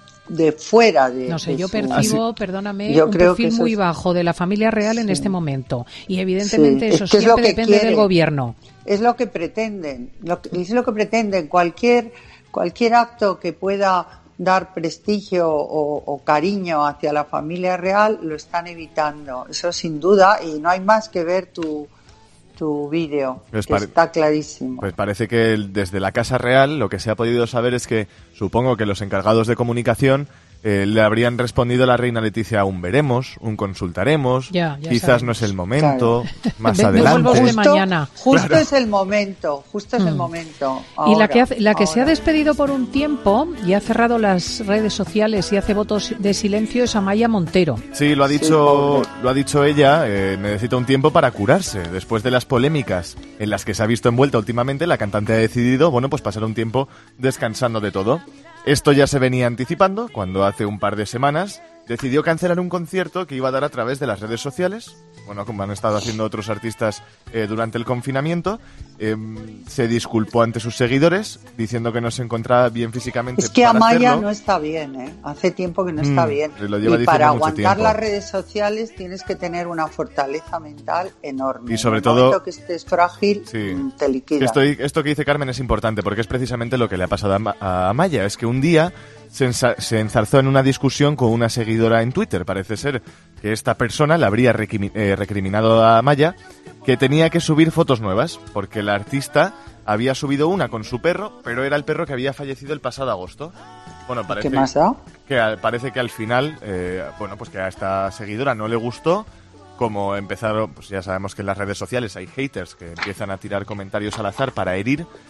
de fuera de? No sé, de yo su... percibo, ah, sí. perdóname, yo un creo perfil que muy es... bajo de la familia real sí. en este momento. Y evidentemente sí. eso es que siempre es lo que depende quiere. del gobierno. Es lo que pretenden. Lo que, es lo que pretenden. Cualquier cualquier acto que pueda dar prestigio o, o cariño hacia la familia real lo están evitando, eso sin duda, y no hay más que ver tu tu vídeo, pues que pare- está clarísimo. Pues parece que el, desde la Casa Real lo que se ha podido saber es que supongo que los encargados de comunicación eh, le habrían respondido a la reina Leticia un veremos, un consultaremos, ya, ya quizás sabemos. No es el momento, claro. Más Ven, adelante. Justo, mañana. justo claro. es el momento, justo es mm. el momento. Ahora, y la que, hace, la que ahora. se ha despedido por un tiempo y ha cerrado las redes sociales y hace votos de silencio es Amaya Montero. Sí, lo ha dicho, sí, lo ha dicho ella, eh, necesita un tiempo para curarse. Después de las polémicas en las que se ha visto envuelta últimamente, la cantante ha decidido, bueno, pues pasar un tiempo descansando de todo. Esto ya se venía anticipando cuando hace un par de semanas decidió cancelar un concierto que iba a dar a través de las redes sociales, bueno, como han estado haciendo otros artistas eh, durante el confinamiento. Eh, se disculpó ante sus seguidores diciendo que no se encontraba bien físicamente. Es que para Amaya hacerlo. no está bien, ¿eh? Hace tiempo que no está mm, bien. Lo lleva y para aguantar tiempo. Las redes sociales tienes que tener una fortaleza mental enorme. Y sobre en el todo momento que estés frágil, sí. te liquida. Esto, esto que dice Carmen es importante porque es precisamente lo que le ha pasado a, a Amaya. Es que un día se, ensa- se enzarzó en una discusión con una seguidora en Twitter. Parece ser que esta persona le habría requimi- eh, recriminado a Amaya que tenía que subir fotos nuevas porque la artista había subido una con su perro, pero era el perro que había fallecido el pasado agosto. Bueno, parece ¿Qué más da? que al, parece que al final, eh, bueno, pues que a esta seguidora no le gustó. Como empezaron, pues ya sabemos que en las redes sociales hay haters que empiezan a tirar comentarios al azar para herir.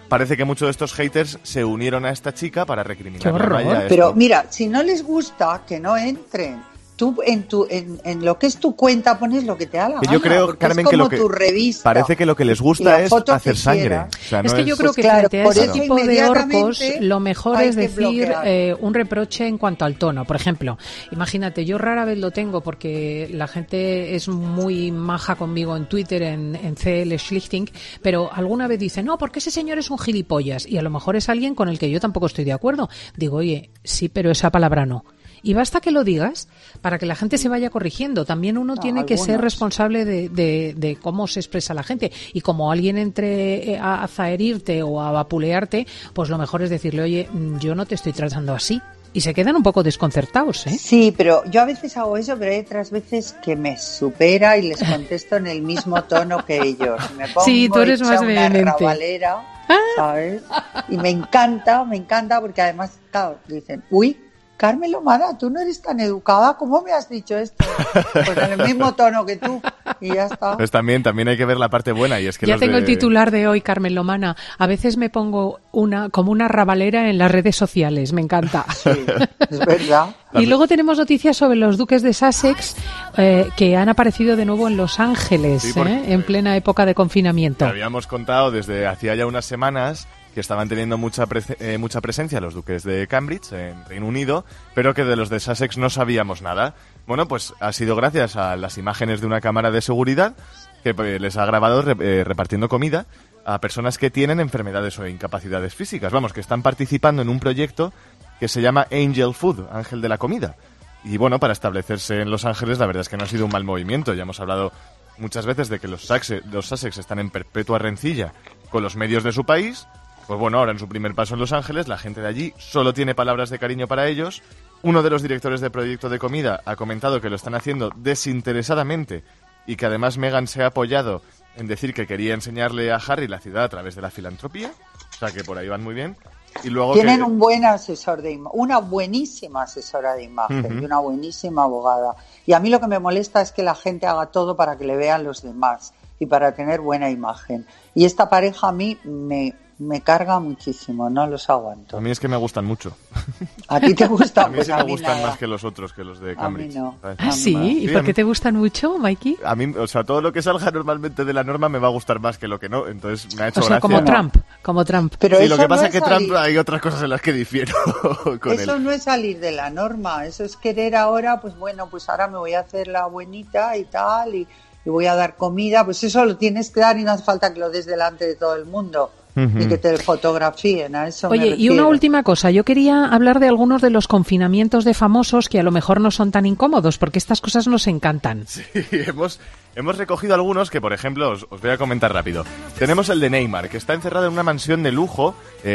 parece que muchos de estos haters se unieron a esta chica para recriminarla a ella. Pero mira, si no les gusta, que no entren. Tú en tu en, en lo que es tu cuenta pones lo que te da la gana. Yo creo, Carmen, es como que lo que tu revista. Parece que lo que les gusta es hacer sangre. O sea, es no que es... yo creo Pues que claro, frente a por ese eso tipo de orcos, inmediatamente lo mejor hay es que decir bloquear. eh, un reproche en cuanto al tono. Por ejemplo, imagínate, yo rara vez lo tengo porque la gente es muy maja conmigo en Twitter, en, en C L Schlichting, pero alguna vez dice, no, porque ese señor es un gilipollas. Y a lo mejor es alguien con el que yo tampoco estoy de acuerdo. Digo, oye, sí, pero esa palabra no. Y basta que lo digas para que la gente se vaya corrigiendo. También uno No, tiene que algunos. ser responsable de, de, de cómo se expresa la gente. Y como alguien entre a, a zaherirte o a vapulearte, pues lo mejor es decirle, oye, yo no te estoy tratando así. Y se quedan un poco desconcertados, ¿eh? Sí, pero yo a veces hago eso, pero hay otras veces que me supera y les contesto en el mismo tono que ellos. Me pongo Sí, tú eres hecha más una vehemente. rabalera, ¿sabes? Y me encanta, me encanta porque además, claro, dicen, uy, Carmen Lomana, tú no eres tan educada, ¿cómo me has dicho esto? Pues en el mismo tono que tú, y ya está. Pues también, también hay que ver la parte buena, y es que Ya los tengo de... el titular de hoy, Carmen Lomana. A veces me pongo una como una rabalera en las redes sociales, me encanta. Sí, es verdad. Y luego tenemos noticias sobre los duques de Sussex eh, que han aparecido de nuevo en Los Ángeles, Sí, porque- ¿eh? en plena época de confinamiento. Te habíamos contado desde hacía ya unas semanas que estaban teniendo mucha pre- eh, mucha presencia los duques de Cambridge, en Reino Unido, pero que de los de Sussex no sabíamos nada. Bueno, pues ha sido gracias a las imágenes de una cámara de seguridad que eh, les ha grabado re- eh, repartiendo comida a personas que tienen enfermedades o incapacidades físicas. Vamos, que están participando en un proyecto que se llama Angel Food, Ángel de la Comida. Y bueno, para establecerse en Los Ángeles, la verdad es que no ha sido un mal movimiento. Ya hemos hablado muchas veces de que los, Saxe- los Sussex están en perpetua rencilla con los medios de su país. Pues bueno, ahora en su primer paso en Los Ángeles, la gente de allí solo tiene palabras de cariño para ellos. Uno de los directores del proyecto de comida ha comentado que lo están haciendo desinteresadamente y que además Meghan se ha apoyado en decir que quería enseñarle a Harry la ciudad a través de la filantropía. O sea que por ahí van muy bien. Y luego Tienen que... un buen asesor de imagen, una buenísima asesora de imagen Ujú. y una buenísima abogada. Y a mí lo que me molesta es que la gente haga todo para que le vean los demás y para tener buena imagen. Y esta pareja a mí me, me carga muchísimo, no los aguanto. A mí es que me gustan mucho. ¿A ti te gustan? A mí Pues sí a me mí gustan nada. más que los otros, que los de A mí Cambridge. no. ¿sabes? Ah, sí, ¿y Sí, por a qué mí- te gustan mucho, Mikey? A mí, o sea, todo lo que salga normalmente de la norma me va a gustar más que lo que no. Entonces me ha hecho O sea, gracia. como Trump, como Trump. Pero sí, eso lo que pasa no es que es Trump salir- hay otras cosas en las que difiero con Eso él. no es salir de la norma, eso es querer ahora, pues bueno, pues ahora me voy a hacer la buenita y tal, y, y voy a dar comida, pues eso lo tienes que dar y no hace falta que lo des delante de todo el mundo, Ujú. ni que te fotografíen, a eso me Oye, y una refiero. última cosa. Yo quería hablar de algunos de los confinamientos de famosos que a lo mejor no son tan incómodos, porque estas cosas nos encantan. Sí, hemos, hemos recogido algunos que, por ejemplo, os, os voy a comentar rápido. Tenemos el de Neymar, que está encerrado en una mansión de lujo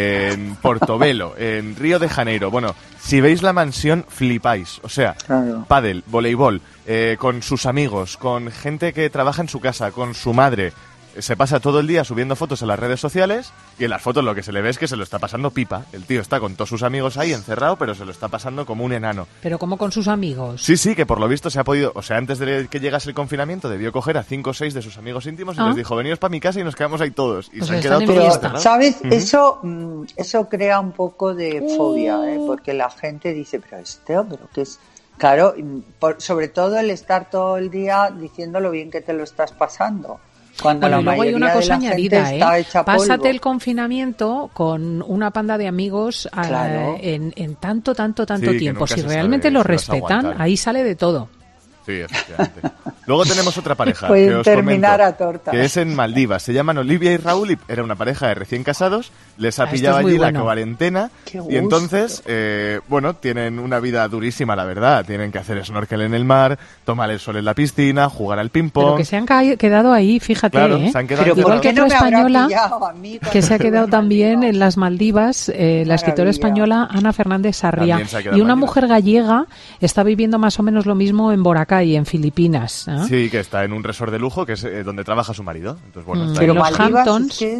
en Portobelo, en Río de Janeiro. Bueno, si veis la mansión, flipáis. O sea, Claro. pádel, voleibol, eh, con sus amigos, con gente que trabaja en su casa, con su madre. Se pasa todo el día subiendo fotos a las redes sociales y en las fotos lo que se le ve es que se lo está pasando pipa. El tío está con todos sus amigos ahí encerrado, pero se lo está pasando como un enano. Pero como con sus amigos. Sí, sí, que por lo visto se ha podido, o sea, antes de que llegase el confinamiento debió coger a cinco o seis de sus amigos íntimos y Ah. les dijo, veníos para mi casa y nos quedamos ahí todos. Y Pues se han están quedado en todos fiesta. encerrados. ¿Sabes? Ujú. Eso mm, eso crea un poco de fobia, ¿eh? Porque la gente dice, pero este, pero que es... Claro, y por- sobre todo el estar todo el día diciendo lo bien que te lo estás pasando. Cuando Bueno, la y luego hay mayoría una de cosa la añadida, gente está ¿eh? hecha Pásate polvo. el confinamiento con una panda de amigos a- Claro. en, en tanto, tanto, tanto Sí, que tiempo. nunca Si se realmente sabe lo si vas a respetan, aguantar. ahí sale de todo. Sí, efectivamente. Luego tenemos otra pareja Pueden que os terminar comento, a tortas. que es en Maldivas. Se llaman Olivia y Raúl y era una pareja de recién casados. Les ha Ah, esto pillado es muy allí bueno. la cuarentena Qué y gusto. entonces, eh, bueno, tienen una vida durísima, la verdad. Tienen que hacer snorkel en el mar, tomar el sol en la piscina, jugar al Pero ping-pong. que se han ca- quedado ahí, fíjate, Claro, ¿eh? se han quedado Pero Igual ¿por que qué no otra me habrá española pillado a mí que se ha cuando quedado estuve en también Maldivas? en las Maldivas, eh, la escritora Maravilla. española Ana Fernández Sarria. También se ha quedado Y en una Maldivas. mujer gallega está viviendo más o menos lo mismo en Boracay, en Filipinas. ¿eh? Sí, que está en un resort de lujo que es eh, donde trabaja su marido. Entonces, bueno, Mm. está Pero ahí. Los Maldivas Hamptons. es que es,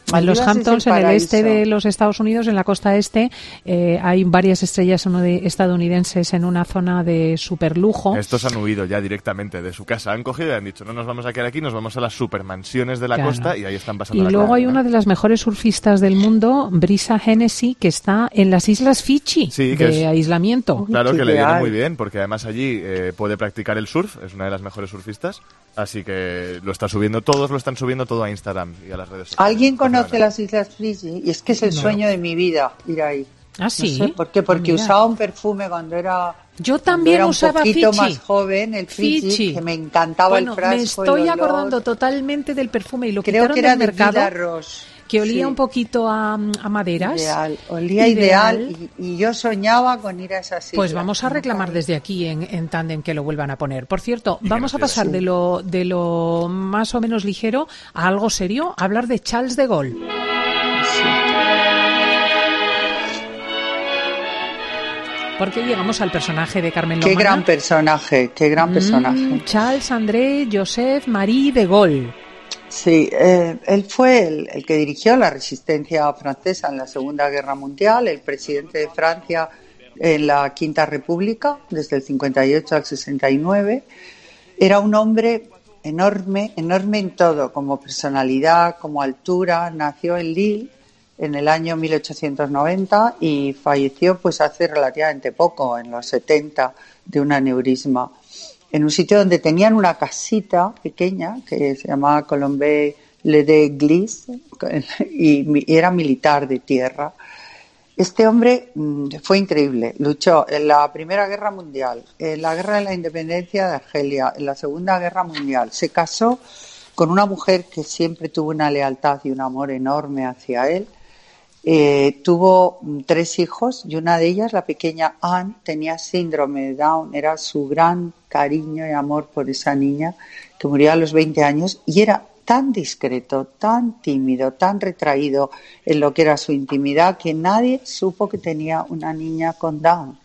En los Hamptons, en el este de los Estados Unidos, en la costa este, eh, hay varias estrellas estadounidenses en una zona de superlujo. Estos han huido ya directamente de su casa. Han cogido y han dicho, no nos vamos a quedar aquí, nos vamos a las supermansiones de la claro. costa y ahí están pasando y la luego cara, hay ¿no? una de las mejores surfistas del mundo, Brisa Hennessy, que está en las Islas Fiji, sí, que de es, aislamiento. Claro, que le viene muy bien, porque además allí eh, puede practicar el surf, es una de las mejores surfistas, así que lo está subiendo, todos lo están subiendo todo a Instagram y a las redes sociales. ¿Alguien conoce las Islas Fiji? Y es que es el no. sueño de mi vida ir ahí. ¿Ah, sí? No sé por qué, porque Mira. usaba un perfume cuando era... Yo también era usaba un poquito Fiji. más joven, el Fiji, Fiji. que me encantaba bueno, el frasco. me estoy el olor. acordando totalmente del perfume y lo Creo quitaron que era del de mercado. Vida Roche. Que olía Sí. un poquito a, a maderas. Ideal, olía ideal, ideal y, y yo soñaba con ir a esas islas. Pues vamos a reclamar desde aquí en, en Tándem que lo vuelvan a poner. Por cierto, vamos a pasar sí. de lo de lo más o menos ligero a algo serio, a hablar de Charles de Gaulle. Sí. Porque llegamos al personaje de Carmen Lomana. Qué gran personaje, qué gran personaje. Mm, Charles André Joseph Marie de Gaulle. Sí, eh, él fue el, el que dirigió la resistencia francesa en la Segunda Guerra Mundial, el presidente de Francia en la Quinta República, desde el cincuenta y ocho al sesenta y nueve. Era un hombre enorme, enorme en todo, como personalidad, como altura. Nació en Lille en el año mil ochocientos noventa y falleció pues hace relativamente poco, en los setenta, de un aneurisma, en un sitio donde tenían una casita pequeña que se llamaba Colombey-le-Déglise y era militar de tierra. Este hombre mmm, fue increíble, luchó en la Primera Guerra Mundial, en la Guerra de la Independencia de Argelia, en la Segunda Guerra Mundial. Se casó con una mujer que siempre tuvo una lealtad y un amor enorme hacia él. Eh, tuvo tres hijos y una de ellas, la pequeña Anne, tenía síndrome de Down. Era su gran cariño y amor por esa niña que murió a los veinte años y era tan discreto, tan tímido, tan retraído en lo que era su intimidad que nadie supo que tenía una niña con Down.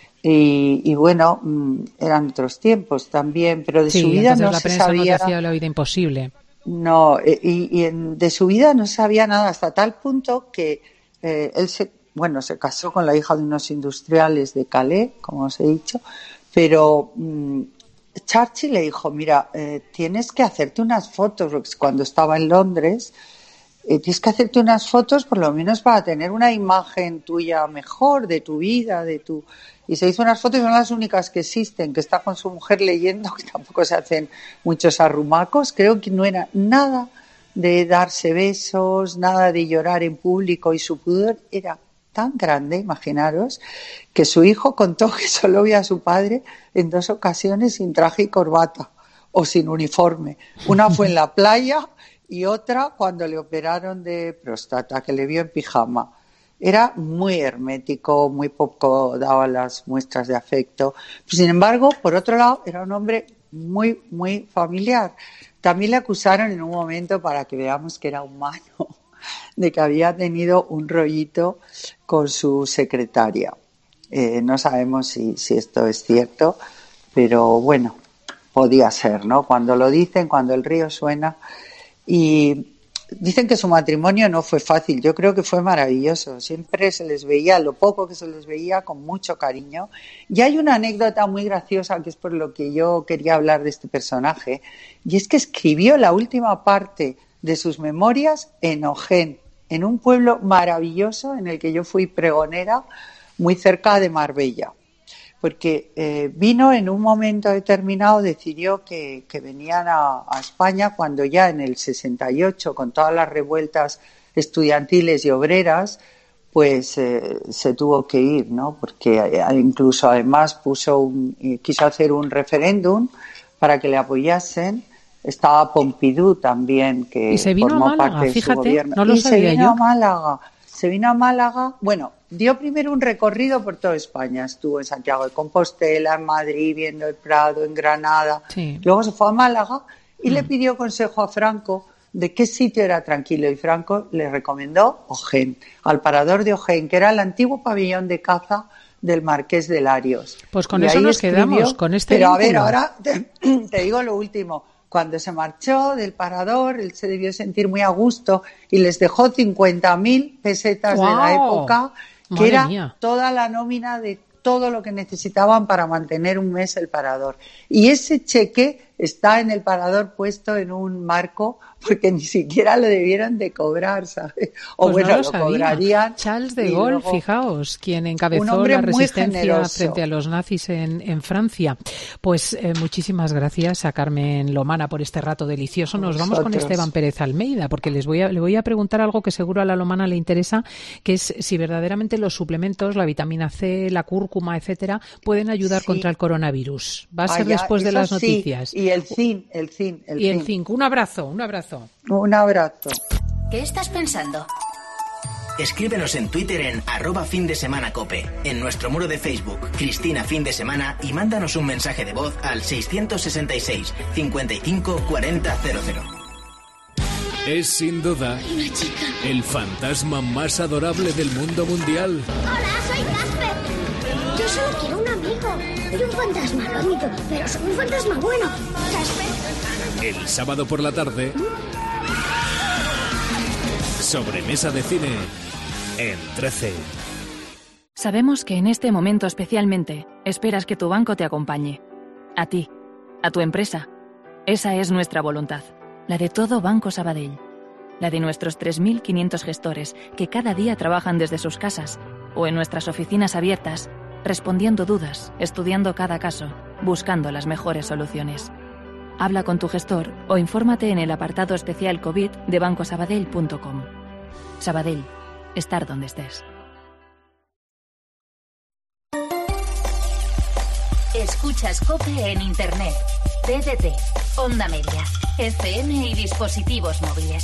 Y, y bueno, eran otros tiempos también, pero de sí, su vida no la se prensa sabía. No decía la vida imposible. No, y, y en, de su vida no sabía nada hasta tal punto que eh, él se, bueno, se casó con la hija de unos industriales de Calais, como os he dicho, pero mmm, Churchill le dijo, mira, eh, tienes que hacerte unas fotos, porque cuando estaba en Londres, eh, tienes que hacerte unas fotos por lo menos para tener una imagen tuya mejor de tu vida, de tu... Y se hizo unas fotos, son las únicas que existen, que está con su mujer leyendo, que tampoco se hacen muchos arrumacos. Creo que no era nada de darse besos, nada de llorar en público, y su pudor era tan grande, imaginaros, que su hijo contó que solo vio a su padre en dos ocasiones sin traje y corbata o sin uniforme. Una fue en la playa y otra cuando le operaron de próstata, que le vio en pijama. Era muy hermético, muy poco daba las muestras de afecto. Sin embargo, por otro lado, era un hombre muy, muy familiar. También le acusaron en un momento, para que veamos que era humano, de que había tenido un rollito con su secretaria. Eh, no sabemos si, si esto es cierto, pero bueno, podía ser, ¿no? Cuando lo dicen, cuando el río suena. Y dicen que su matrimonio no fue fácil. Yo creo que fue maravilloso. Siempre se les veía, lo poco que se les veía, con mucho cariño. Y hay una anécdota muy graciosa, que es por lo que yo quería hablar de este personaje, y es que escribió la última parte de sus memorias en Ojén, en un pueblo maravilloso en el que yo fui pregonera, muy cerca de Marbella. Porque eh, vino en un momento determinado, decidió que, que venían a, a España cuando ya en el sesenta y ocho, con todas las revueltas estudiantiles y obreras, pues eh, se tuvo que ir, ¿no? Porque eh, incluso además puso un, eh, quiso hacer un referéndum para que le apoyasen. Estaba Pompidou también, que y se vino formó a Málaga, parte de fíjate, su gobierno. no lo y sabía se vino yo. a Málaga. Se vino a Málaga, bueno, dio primero un recorrido por toda España. Estuvo en Santiago de Compostela, en Madrid, viendo el Prado, en Granada. Sí. Luego se fue a Málaga y mm. le pidió consejo a Franco de qué sitio era tranquilo. Y Franco le recomendó Ojén, al parador de Ojén, que era el antiguo pabellón de caza del Marqués de Larios. Pues con y eso nos escribió, quedamos, con este Pero vínculo. a ver, ahora te, te digo lo último. cuando se marchó del parador, él se debió sentir muy a gusto y les dejó cincuenta mil pesetas wow. de la época, que Madre era mía. toda la nómina de todo lo que necesitaban para mantener un mes el parador. Y ese cheque está en el parador puesto en un marco porque ni siquiera lo debieran de cobrar, ¿sabes? O pues bueno, no lo, lo sabía. cobrarían. Charles de Gaulle, luego, fijaos, quien encabezó la resistencia frente a los nazis en, en Francia. Pues eh, muchísimas gracias a Carmen Lomana por este rato delicioso. Nos vamos con Esteban Pérez Almeida, porque les voy a, le voy a preguntar algo que seguro a la Lomana le interesa, que es si verdaderamente los suplementos, la vitamina C, la cúrcuma, etcétera, pueden ayudar sí. contra el coronavirus. Va a ser ah, ya, después de las noticias. Sí. Y el zinc, el zinc, el y el zinc. Un abrazo, un abrazo. Un abrazo. ¿Qué estás pensando? Escríbenos en Twitter en arroba fin de semana cope, en nuestro muro de Facebook, Cristina Fin de Semana, y mándanos un mensaje de voz al seiscientos sesenta y seis, cincuenta y cinco, cuarenta, cero cero. Es sin duda el fantasma más adorable del mundo mundial. Hola, soy Casper. Yo solo quiero un amigo. Soy un fantasma, lo admito, pero soy un fantasma bueno. Casper. El sábado por la tarde, sobremesa de cine en trece. Sabemos que en este momento especialmente esperas que tu banco te acompañe. A ti, a tu empresa. Esa es nuestra voluntad, la de todo Banco Sabadell. La de nuestros tres mil quinientos gestores que cada día trabajan desde sus casas o en nuestras oficinas abiertas, respondiendo dudas, estudiando cada caso, buscando las mejores soluciones. Habla con tu gestor o infórmate en el apartado especial COVID de banco sabadell punto com. Sabadell, estar donde estés. Escuchas COPE en Internet, T D T, Onda Media, F M y dispositivos móviles.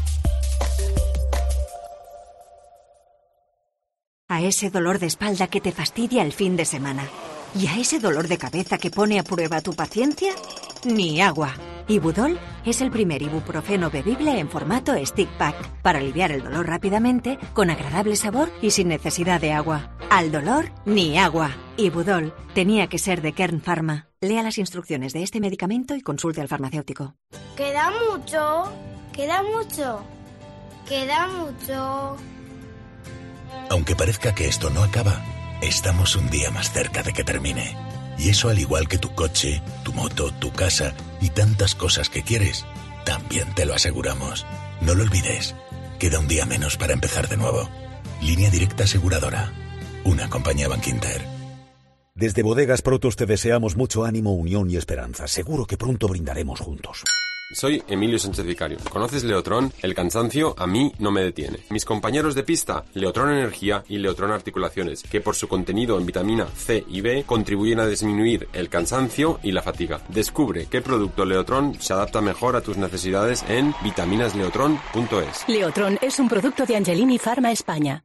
A ese dolor de espalda que te fastidia el fin de semana y a ese dolor de cabeza que pone a prueba tu paciencia, ni agua. Ibudol es el primer ibuprofeno bebible en formato stick pack para aliviar el dolor rápidamente, con agradable sabor y sin necesidad de agua. Al dolor, ni agua. Ibudol tenía que ser de Kern Pharma. Lea las instrucciones de este medicamento y consulte al farmacéutico. Queda mucho, queda mucho, queda mucho. Aunque parezca que esto no acaba, estamos un día más cerca de que termine. Y eso, al igual que tu coche, tu moto, tu casa y tantas cosas que quieres, también te lo aseguramos. No lo olvides. Queda un día menos para empezar de nuevo. Línea Directa Aseguradora. Una compañía Bankinter. Desde Bodegas Protos te deseamos mucho ánimo, unión y esperanza. Seguro que pronto brindaremos juntos. Soy Emilio Sánchez Vicario. ¿Conoces Leotrón? El cansancio a mí no me detiene. Mis compañeros de pista, Leotrón Energía y Leotrón Articulaciones, que por su contenido en vitamina C y B contribuyen a disminuir el cansancio y la fatiga. Descubre qué producto Leotrón se adapta mejor a tus necesidades en vitaminas leotrón punto es. Leotrón es un producto de Angelini Pharma España.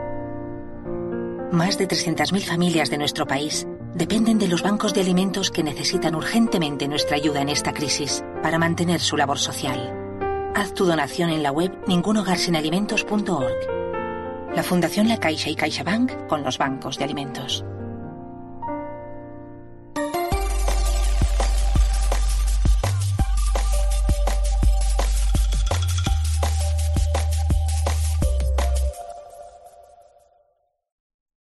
Más de trescientas mil familias de nuestro país dependen de los bancos de alimentos que necesitan urgentemente nuestra ayuda en esta crisis para mantener su labor social. Haz tu donación en la web ningunhogarsinalimentos punto org. La Fundación La Caixa y CaixaBank con los bancos de alimentos.